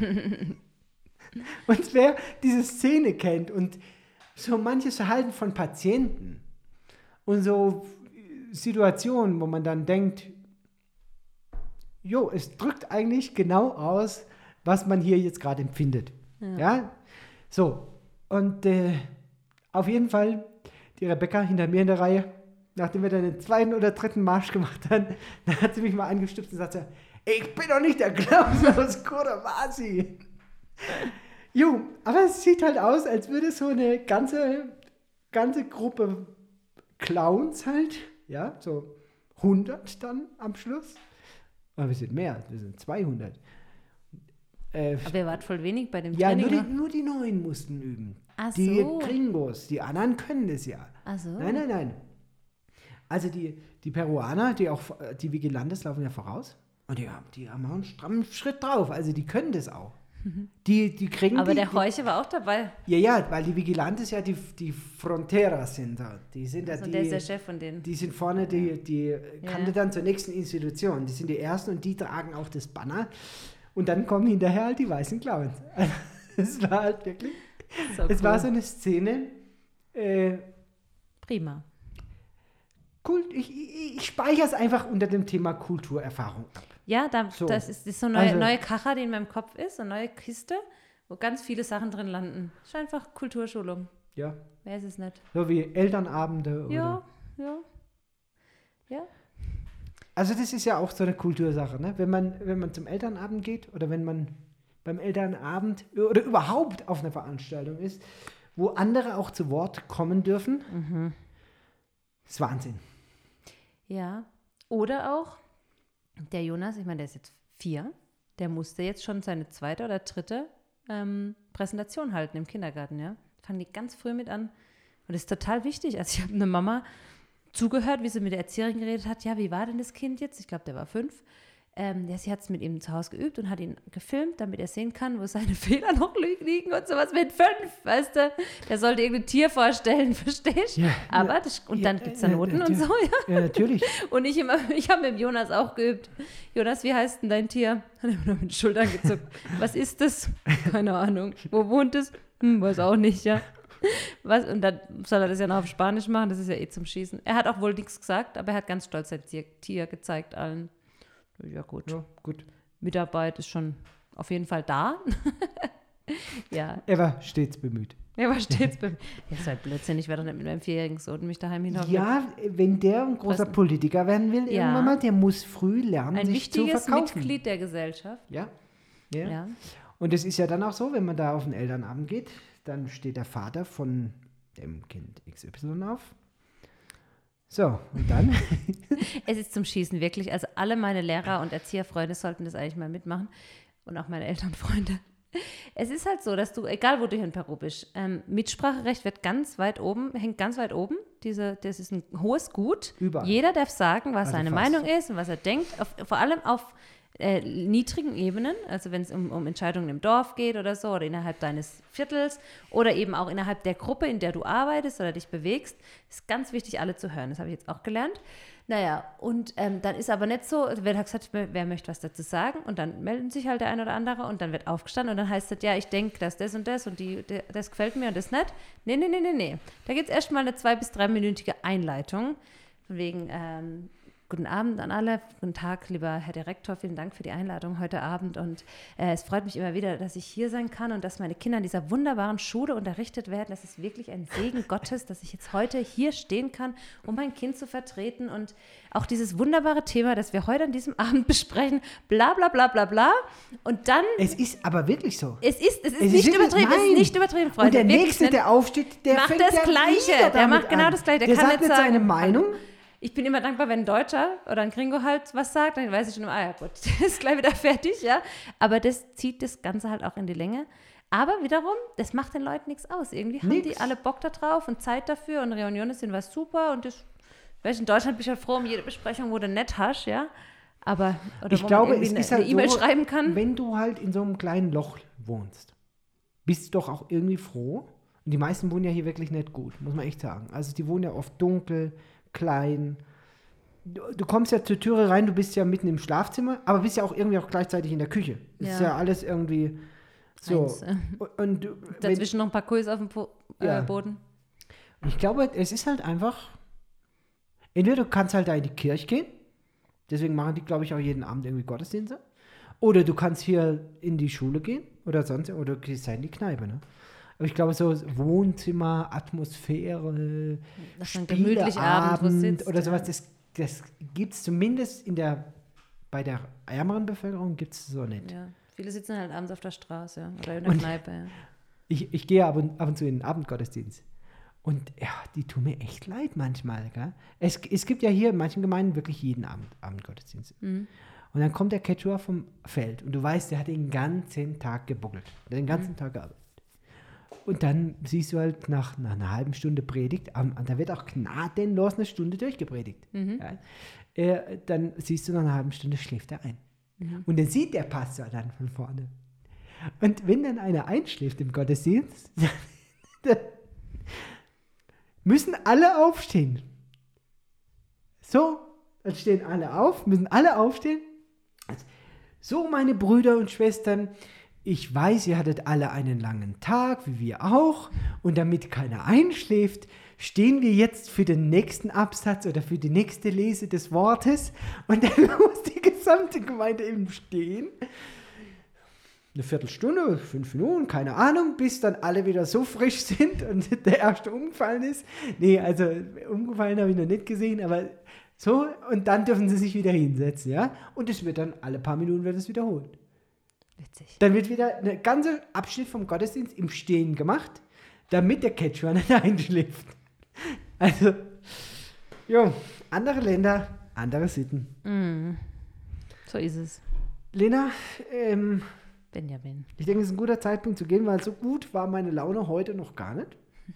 Und wer diese Szene kennt und so manches Verhalten von Patienten und so Situationen, wo man dann denkt, jo, es drückt eigentlich genau aus, was man hier jetzt gerade empfindet. Ja. ja? So, und äh, auf jeden Fall die Rebecca hinter mir in der Reihe, nachdem wir dann den zweiten oder dritten Marsch gemacht haben, dann hat sie mich mal angestupst und sagte, ich bin doch nicht der Klaus aus Curavasi. Jo, aber es sieht halt aus, als würde so eine ganze, ganze Gruppe Clowns halt, ja, so hundert dann am Schluss. Aber wir sind mehr, wir sind zweihundert. Äh, Aber ihr wart voll wenig bei dem ja, Training. nur ne? die, nur die Neuen mussten üben. Ach Die so. Gringos, die anderen können das ja. Ach so. Nein, nein, nein. Also die, die Peruaner, die auch die Vigilantes laufen ja voraus. Und die haben, die haben auch einen strammen Schritt drauf. Also die können das auch. Die, die kriegen Aber die, der Heuche war auch dabei. Die, ja, ja, weil die Vigilantes ja die, die Fronteras sind. Da. Die sind ja Also die, der ist der Chef von denen. die sind vorne, die, die kannte Ja. dann zur nächsten Institution. Die sind die Ersten und die tragen auch das Banner. Und dann kommen hinterher halt die weißen Clowns. Also, es war halt wirklich, So es cool. war so eine Szene, äh, Prima. Kult, ich, ich, ich speichere es einfach unter dem Thema Kulturerfahrung ab. Ja, da, So. das ist, das ist so eine neue, Also- neue Kacher, die in meinem Kopf ist, eine neue Kiste, wo ganz viele Sachen drin landen. Das ist einfach Kulturschulung. Ja. Wer ist es nicht? So wie Elternabende. Oder Ja, ja. Ja. Also das ist ja auch so eine Kultursache, ne? Wenn man, wenn man zum Elternabend geht oder wenn man beim Elternabend oder überhaupt auf einer Veranstaltung ist, wo andere auch zu Wort kommen dürfen, Mhm. ist Wahnsinn. Ja. Oder auch der Jonas, ich meine, der ist jetzt vier, der musste jetzt schon seine zweite oder dritte ähm, Präsentation halten im Kindergarten, ja. Fangen die ganz früh mit an. Und das ist total wichtig. Also ich habe eine Mama zugehört, wie sie mit der Erzieherin geredet hat. Ja, wie war denn das Kind jetzt? Ich glaube, der war fünf. Ähm, ja, sie hat es mit ihm zu Hause geübt und hat ihn gefilmt, damit er sehen kann, wo seine Fehler noch liegen und sowas mit fünf, weißt du? Der sollte irgendein Tier vorstellen, verstehst du? Ja, Aber, ja, das, und ja, dann gibt es da ja, Noten ja, und ja. so, ja. Ja, natürlich. Und ich, immer, ich habe mit dem Jonas auch geübt. Jonas, wie heißt denn dein Tier? Hat er immer nur mit den Schultern gezuckt. Was ist das? Keine Ahnung. Wo wohnt es? Hm, weiß auch nicht, ja. Was? Und dann soll er das ja noch auf Spanisch machen, das ist ja eh zum Schießen. Er hat auch wohl nichts gesagt, aber er hat ganz stolz sein Tier, Tier gezeigt allen. Ja gut. Ja, gut. Mitarbeit ist schon auf jeden Fall da. Ja, Er war stets bemüht. er war stets bemüht. Das ist halt Blödsinn, ich werde doch nicht mit meinem vierjährigen Sohn mich daheim hinhocken. Ja, wenn der ein großer Was- Politiker werden will, Ja. irgendwann mal, der muss früh lernen, Ein sich zu wichtiges verkaufen. Mitglied der Gesellschaft. Ja. Ja. Ja. Und es ist ja dann auch so, wenn man da auf den Elternabend geht, dann steht der Vater von dem Kind X Y auf. So, und dann? Es ist zum Schießen, wirklich. Also alle meine Lehrer und Erzieherfreunde sollten das eigentlich mal mitmachen. Und auch meine Elternfreunde. Es ist halt so, dass du, egal wo du hier in Peru bist, ähm, Mitspracherecht wird ganz weit oben, hängt ganz weit oben. Diese, das ist ein hohes Gut. Überall. Jeder darf sagen, was Also seine fast. Meinung ist und was er denkt. Auf, vor allem auf äh, niedrigen Ebenen, also wenn es um, um Entscheidungen im Dorf geht oder so, oder innerhalb deines Viertels oder eben auch innerhalb der Gruppe, in der du arbeitest oder dich bewegst, ist ganz wichtig, alle zu hören. Das habe ich jetzt auch gelernt. Naja, und ähm, dann ist aber nicht so, wer hat gesagt, wer, wer möchte was dazu sagen? Und dann melden sich halt der ein oder andere und dann wird aufgestanden und dann heißt es, ja, ich denke, dass das und das und die, der, das gefällt mir und das nicht. Nee, nee, nee, nee, nee. Da gibt es erstmal eine zwei- bis dreiminütige Einleitung. Von wegen, ähm, guten Abend an alle, guten Tag, lieber Herr Direktor, vielen Dank für die Einladung heute Abend und äh, es freut mich immer wieder, dass ich hier sein kann und dass meine Kinder in dieser wunderbaren Schule unterrichtet werden. Das ist wirklich ein Segen Gottes, dass ich jetzt heute hier stehen kann, um mein Kind zu vertreten und auch dieses wunderbare Thema, das wir heute an diesem Abend besprechen, bla bla bla bla bla und dann, Es ist aber wirklich so. es ist, es ist Es nicht ist- übertrieben, es nein. ist nicht übertrieben, Freunde. Und der wirklich Nächste, nicht. der aufsteht, der Macht fängt das ja Gleiche. wieder Der damit macht genau an. das Gleiche. Der Der kann sagt nicht nicht seine sagen- Meinung. Ich bin immer dankbar, wenn ein Deutscher oder ein Gringo halt was sagt, dann weiß ich schon, ah ja gut, der ist gleich wieder fertig, ja. Aber das zieht das Ganze halt auch in die Länge. Aber wiederum, das macht den Leuten nichts aus. Irgendwie haben Nix. die alle Bock da drauf und Zeit dafür und Reuniones sind was super und das, weißt du, in Deutschland bin ich halt froh um jede Besprechung, wo du nett hast, ja. Aber, oder Ich wo glaube, man es irgendwie ist eine halt E-Mail so, schreiben kann. wenn du halt in so einem kleinen Loch wohnst, bist du doch auch irgendwie froh. Und die meisten wohnen ja hier wirklich nicht gut, muss man echt sagen. Also die wohnen ja oft dunkel, klein. Du, du kommst ja zur Türe rein, du bist ja mitten im Schlafzimmer, aber bist ja auch irgendwie auch gleichzeitig in der Küche. Das ist Ja. ja alles irgendwie so. Eins, äh, Und, und du- wenn, Dazwischen noch ein paar Kuis auf dem po Ja. äh, Boden. ich glaube, es ist halt einfach, entweder du kannst halt da in die Kirche gehen, deswegen machen die, glaube ich, auch jeden Abend irgendwie Gottesdienste, oder du kannst hier in die Schule gehen oder sonst, oder du gehst da in die Kneipe, ne? Aber ich glaube, so Wohnzimmer, Atmosphäre, Dass man gemütlich abends wo Spieleabend sitzt, oder sowas, ja. das, das gibt es zumindest in der, bei der ärmeren Bevölkerung gibt es so nicht. Ja. Viele sitzen halt abends auf der Straße ja, oder in der Und- Kneipe. Ja. Ich, ich gehe ab und, ab und zu in den Abendgottesdienst. Und ja, die tun mir echt leid manchmal. Gell? Es, es gibt ja hier in manchen Gemeinden wirklich jeden Abend Abendgottesdienst. Mhm. Und dann kommt der Quechua vom Feld und du weißt, der hat den ganzen Tag gebuckelt. Der hat den ganzen Tag gearbeitet. Und dann siehst du halt nach, nach einer halben Stunde Predigt, am- da wird auch gnadenlos eine Stunde durchgepredigt. Mhm. Ja? Äh, dann siehst du nach einer halben Stunde schläft er ein. Mhm. Und dann sieht der Pastor dann von vorne. Und wenn dann einer einschläft im Gottesdienst, dann müssen alle aufstehen. So, dann stehen alle auf, müssen alle aufstehen. So, meine Brüder und Schwestern, ich weiß, ihr hattet alle einen langen Tag, wie wir auch. Und damit keiner einschläft, stehen wir jetzt für den nächsten Absatz oder für die nächste Lese des Wortes. Und dann muss die gesamte Gemeinde eben stehen. eine Viertelstunde, fünf Minuten, keine Ahnung, bis dann alle wieder so frisch sind und der erste umgefallen ist. Nee, also umgefallen habe ich noch nicht gesehen, aber so, und dann dürfen sie sich wieder hinsetzen, ja. Und es wird dann, alle paar Minuten wird es wiederholt. Witzig. Dann wird wieder ein ganzer Abschnitt vom Gottesdienst im Stehen gemacht, damit der Quechua nicht einschläft. Also, jo, andere Länder, andere Sitten. Mm. So ist es. Lena, ähm, Benjamin. ich denke, es ist ein guter Zeitpunkt zu gehen, weil so gut war meine Laune heute noch gar nicht.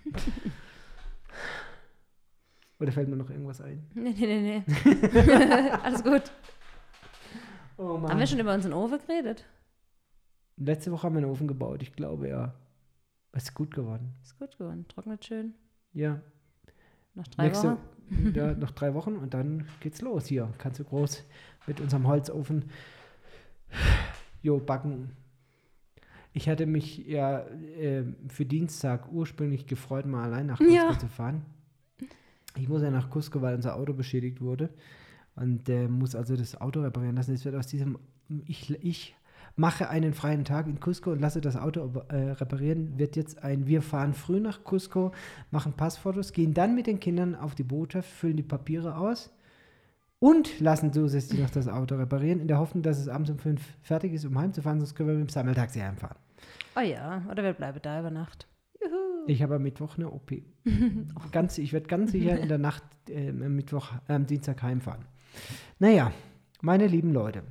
Oder fällt mir noch irgendwas ein? Nee, nee, nee, nee. Alles gut. Oh Mann. Haben wir schon über unseren Ofen geredet? Letzte Woche haben wir einen Ofen gebaut, ich glaube, ja. Es ist gut geworden. Ist gut geworden. Trocknet schön. Ja. Noch drei Nächste, Wochen. Ja, noch drei Wochen und dann geht's los hier. Kannst du groß mit unserem Holzofen jo, backen. Ich hatte mich ja äh, für Dienstag ursprünglich gefreut, mal allein nach Cusco Ja. zu fahren. Ich muss ja nach Cusco, weil unser Auto beschädigt wurde und äh, muss also das Auto reparieren lassen. Es wird aus diesem, ich, ich mache einen freien Tag in Cusco und lasse das Auto äh, reparieren, wird jetzt ein, wir fahren früh nach Cusco, machen Passfotos, gehen dann mit den Kindern auf die Botschaft, füllen die Papiere aus und lassen zusätzlich noch das Auto reparieren, in der Hoffnung, dass es abends um fünf fertig ist, um heimzufahren, sonst können wir mit dem Sammeltaxi heimfahren. Oh ja, oder wir bleiben da über Nacht. Juhu. Ich habe am Mittwoch eine O P. ganz, ich werde ganz sicher in der Nacht äh, am Mittwoch, äh, am Dienstag heimfahren. Naja, meine lieben Leute,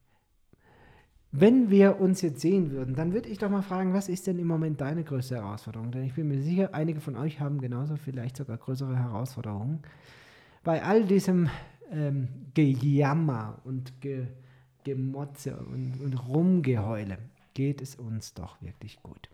wenn wir uns jetzt sehen würden, dann würde ich doch mal fragen, was ist denn im Moment deine größte Herausforderung? Denn ich bin mir sicher, einige von euch haben genauso, vielleicht sogar größere Herausforderungen. Bei all diesem ähm, Gejammer und Ge Gemotze und, und Rumgeheule geht es uns doch wirklich gut.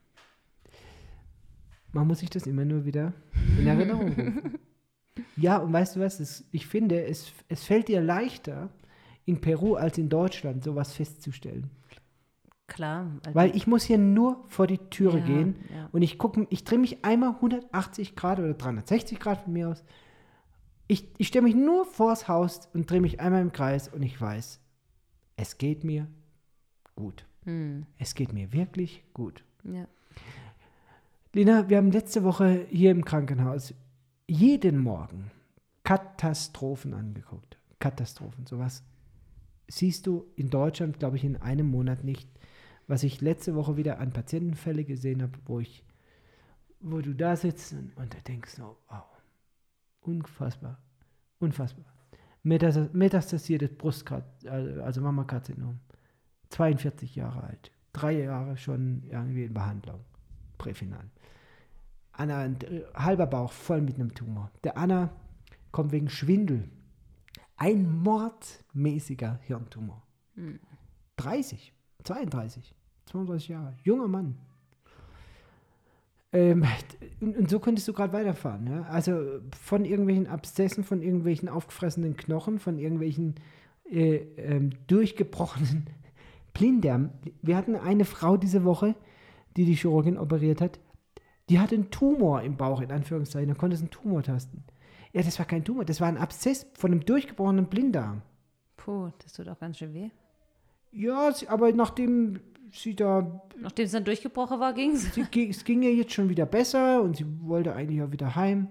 Man muss sich das immer nur wieder in Erinnerung rufen. Ja, und weißt du was? Es, ich finde, es, es fällt dir leichter, in Peru als in Deutschland sowas festzustellen. Klar. Also Weil ich muss hier nur vor die Türe ja, gehen ja. und ich gucke, ich drehe mich einmal hundertachtzig Grad oder dreihundertsechzig Grad von mir aus. Ich, ich stelle mich nur vors Haus und drehe mich einmal im Kreis und ich weiß, es geht mir gut. Hm. Es geht mir wirklich gut. Ja. Lena, wir haben letzte Woche hier im Krankenhaus jeden Morgen Katastrophen angeguckt. Katastrophen, sowas siehst du in Deutschland, glaube ich, in einem Monat nicht. Was ich letzte Woche wieder an Patientenfälle gesehen habe, wo ich, wo du da sitzt und, und da denkst, oh, wow, unfassbar, unfassbar. Metas metastasiertes Brustkarzinom, also Mammakarzinom, zweiundvierzig Jahre alt, drei Jahre schon irgendwie in Behandlung, präfinal. Anna, ein halber Bauch voll mit einem Tumor. Der Anna kommt wegen Schwindel. Ein mordmäßiger Hirntumor. Hm. dreißig, zweiunddreißig, zweiunddreißig Jahre, junger Mann. Ähm, und, und so könntest du gerade weiterfahren. Ja? Also von irgendwelchen Abszessen, von irgendwelchen aufgefressenen Knochen, von irgendwelchen äh, ähm, durchgebrochenen Blinddarm. Wir hatten eine Frau diese Woche, die die Chirurgin operiert hat, die hatte einen Tumor im Bauch, in Anführungszeichen. Da konnte es einen Tumor tasten. Ja, das war kein Tumor, das war ein Abszess von einem durchgebrochenen Blinddarm. Puh, das tut auch ganz schön weh. Ja, sie, aber nachdem sie da, Nachdem es dann durchgebrochen war, ging es. sie, es ging ihr jetzt schon wieder besser und sie wollte eigentlich auch wieder heim.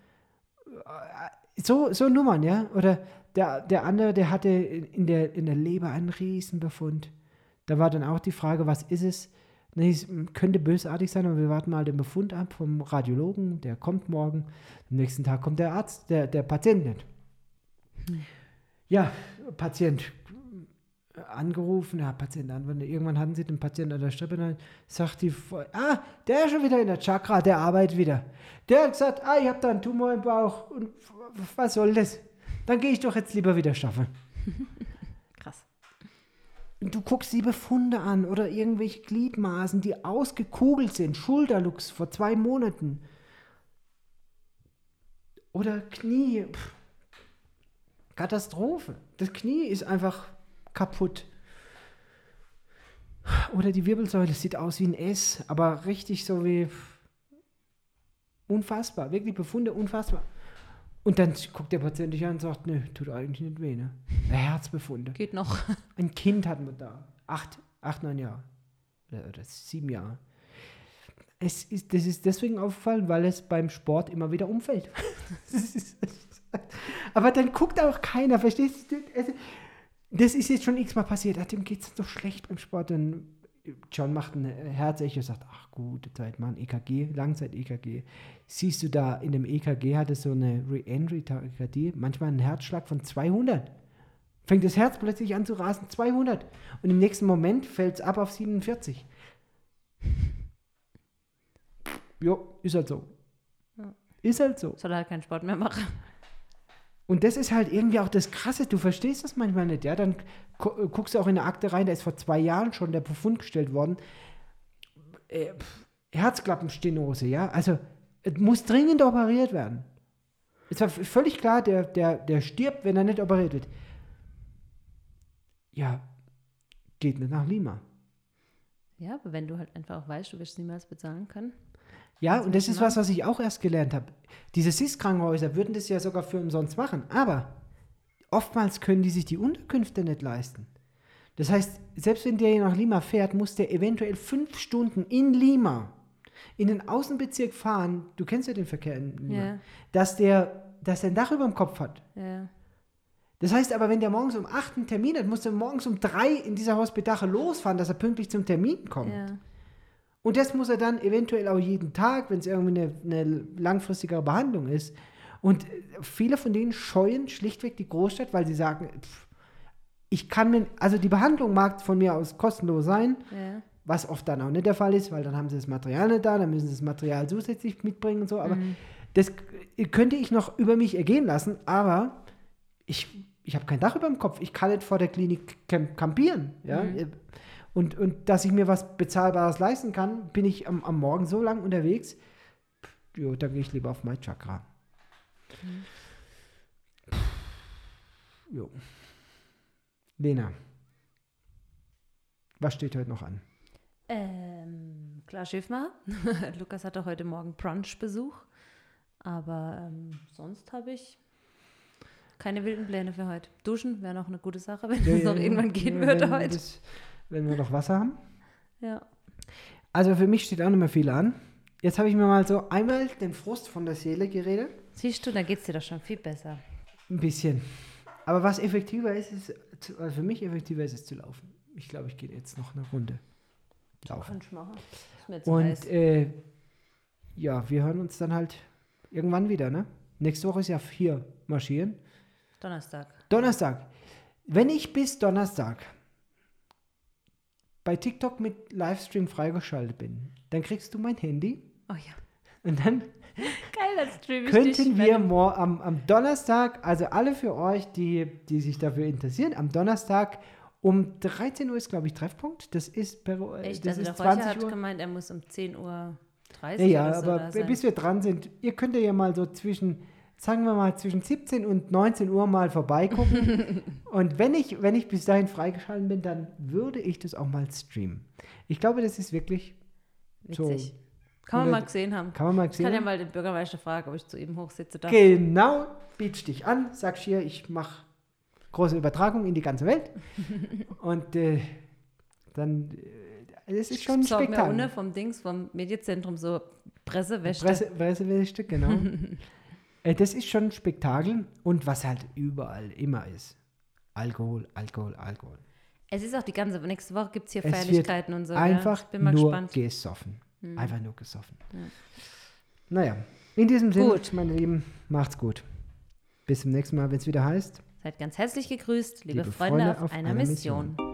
So, so Nummern, ja. Oder der, der andere, der hatte in der, in der Leber einen Riesenbefund. Da war dann auch die Frage, was ist es? Nee, es könnte bösartig sein, aber wir warten mal den Befund ab vom Radiologen, der kommt morgen. Am nächsten Tag kommt der Arzt, der, der Patient nicht. Hm. Ja, Patient angerufen, ja, Patient antwortet. Irgendwann hatten sie den Patienten an der Strippe, dann sagt die, ah, der ist schon wieder in der Chakra, der arbeitet wieder. Der hat gesagt, ah, ich habe da einen Tumor im Bauch und was soll das? Dann gehe ich doch jetzt lieber wieder schaffen. Krass. Du guckst die Befunde an oder irgendwelche Gliedmaßen, die ausgekugelt sind, Schulterlux vor zwei Monaten. Oder Knie. Pff. Katastrophe. Das Knie ist einfach kaputt. Oder die Wirbelsäule sieht aus wie ein S, aber richtig so wie unfassbar. Wirklich Befunde unfassbar. Und dann guckt der Patient dich an und sagt, nö, tut eigentlich nicht weh, ne? Herzbefunde. Geht noch. Ein Kind hatten wir da. Acht, acht, neun Jahre. oder, oder sieben Jahre. Es ist, das ist deswegen aufgefallen, weil es beim Sport immer wieder umfällt. Das ist, aber dann guckt auch keiner, verstehst du? Also, das ist jetzt schon x-mal passiert. Ach, dem geht es doch schlecht beim Sport. Und John macht ein Herzecho und sagt, ach, gute Zeit, Mann, E K G, Langzeit-E K G. Siehst du da, in dem E K G hat es so eine Re-Entry-Tachykardie, manchmal einen Herzschlag von zweihundert. Fängt das Herz plötzlich an zu rasen, zweihundert. Und im nächsten Moment fällt es ab auf siebenundvierzig. Jo, ist halt so. Ja. Ist halt so. Soll er halt keinen Sport mehr machen. Und das ist halt irgendwie auch das Krasse, du verstehst das manchmal nicht, ja, dann gu- guckst du auch in eine Akte rein, da ist vor zwei Jahren schon der Befund gestellt worden, äh, pff, Herzklappenstenose, ja, also es muss dringend operiert werden. Es war v- völlig klar, der, der, der stirbt, wenn er nicht operiert wird. Ja, geht nicht nach Lima. Ja, aber wenn du halt einfach auch weißt, du wirst es niemals bezahlen können. Ja, Also und das was ist was, was ich auch erst gelernt habe. Diese S I S-Krankenhäuser würden das ja sogar für umsonst machen, aber oftmals können die sich die Unterkünfte nicht leisten. Das heißt, selbst wenn der hier nach Lima fährt, muss der eventuell fünf Stunden in Lima in den Außenbezirk fahren, du kennst ja den Verkehr in Lima, Ja. dass der, dass der ein Dach über dem Kopf hat. Ja. Das heißt aber, wenn der morgens um acht einen Termin hat, muss der morgens um drei in dieser Hospitache losfahren, dass er pünktlich zum Termin kommt. Ja. Und das muss er dann eventuell auch jeden Tag, wenn es irgendwie eine, eine langfristigere Behandlung ist. Und viele von denen scheuen schlichtweg die Großstadt, weil sie sagen, pff, ich kann mir, also die Behandlung mag von mir aus kostenlos sein, Ja. was oft dann auch nicht der Fall ist, weil dann haben sie das Material nicht da, dann müssen sie das Material zusätzlich mitbringen und so. Aber Mhm. das könnte ich noch über mich ergehen lassen, aber ich, ich habe kein Dach über dem Kopf. Ich kann nicht vor der Klinik camp- campieren. Ja? Mhm. Und, und dass ich mir was Bezahlbares leisten kann, bin ich am, am Morgen so lang unterwegs, pff, jo, da gehe ich lieber auf mein Chakra. Mhm. Jo. Lena, was steht heute noch an? Ähm, klar, Schiffmacher. Lukas hatte heute Morgen Brunch-Besuch. Aber ähm, sonst habe ich keine wilden Pläne für heute. Duschen wäre noch eine gute Sache, wenn es noch irgendwann gehen ja, würde wenn heute. Das, wenn wir noch Wasser haben. Ja. Also für mich steht auch nicht mehr viel an. Jetzt habe ich mir mal so einmal den Frust von der Seele geredet. Siehst du, da geht es dir doch schon viel besser. Ein bisschen. Aber was effektiver ist, ist zu, also für mich effektiver ist es zu laufen. Ich glaube, ich gehe jetzt noch eine Runde laufen. Kannst du machen. Ist mir zu Und heiß. äh, ja, wir hören uns dann halt irgendwann wieder, ne? Nächste Woche ist ja hier marschieren. Donnerstag. Donnerstag. Wenn ich bis Donnerstag bei TikTok mit Livestream freigeschaltet bin, dann kriegst du mein Handy Oh ja. und dann Geil, das stream ich könnten dich, wir wenn- mor- am, am Donnerstag, also alle für euch, die, die sich dafür interessieren, am Donnerstag um dreizehn Uhr ist, glaube ich, Treffpunkt. Das ist, per, Echt, das also ist der Räucher zwanzig hat Uhr. gemeint, er muss um zehn Uhr Ja, dreißig ja, oder so aber da sein. bis wir dran sind, ihr könnt ja mal so zwischen, sagen wir mal, zwischen siebzehn und neunzehn Uhr mal vorbeigucken. Und wenn ich, wenn ich bis dahin freigeschaltet bin, dann würde ich das auch mal streamen. Ich glaube, das ist wirklich so. Witzig. Kann man hundert mal gesehen haben. Kann man mal Ich kann ja sehen. mal den Bürgermeister fragen, ob ich zu ihm hochsitze darf. Genau, bietst dich an, sagst hier, ich mache große Übertragung in die ganze Welt. Und äh, dann, äh, das ist schon ein Ich mir Spektakel. unten vom Dings, vom Medienzentrum so Pressewäsche. Presse, Pressewäsche, genau. äh, das ist schon ein Spektakel. Und was halt überall immer ist, Alkohol, Alkohol, Alkohol. Es ist auch die ganze, nächste Woche gibt es hier Es wird Feierlichkeiten und so. Einfach ja. Ich bin mal nur gespannt. gesoffen. Hm. Einfach nur gesoffen. Ja. Naja, in diesem Sinne, Gut. meine Lieben, macht's gut. Bis zum nächsten Mal, wenn es wieder heißt. Seid ganz herzlich gegrüßt, liebe, Liebe Freunde, Freunde, auf, auf einer, einer Mission. Mission.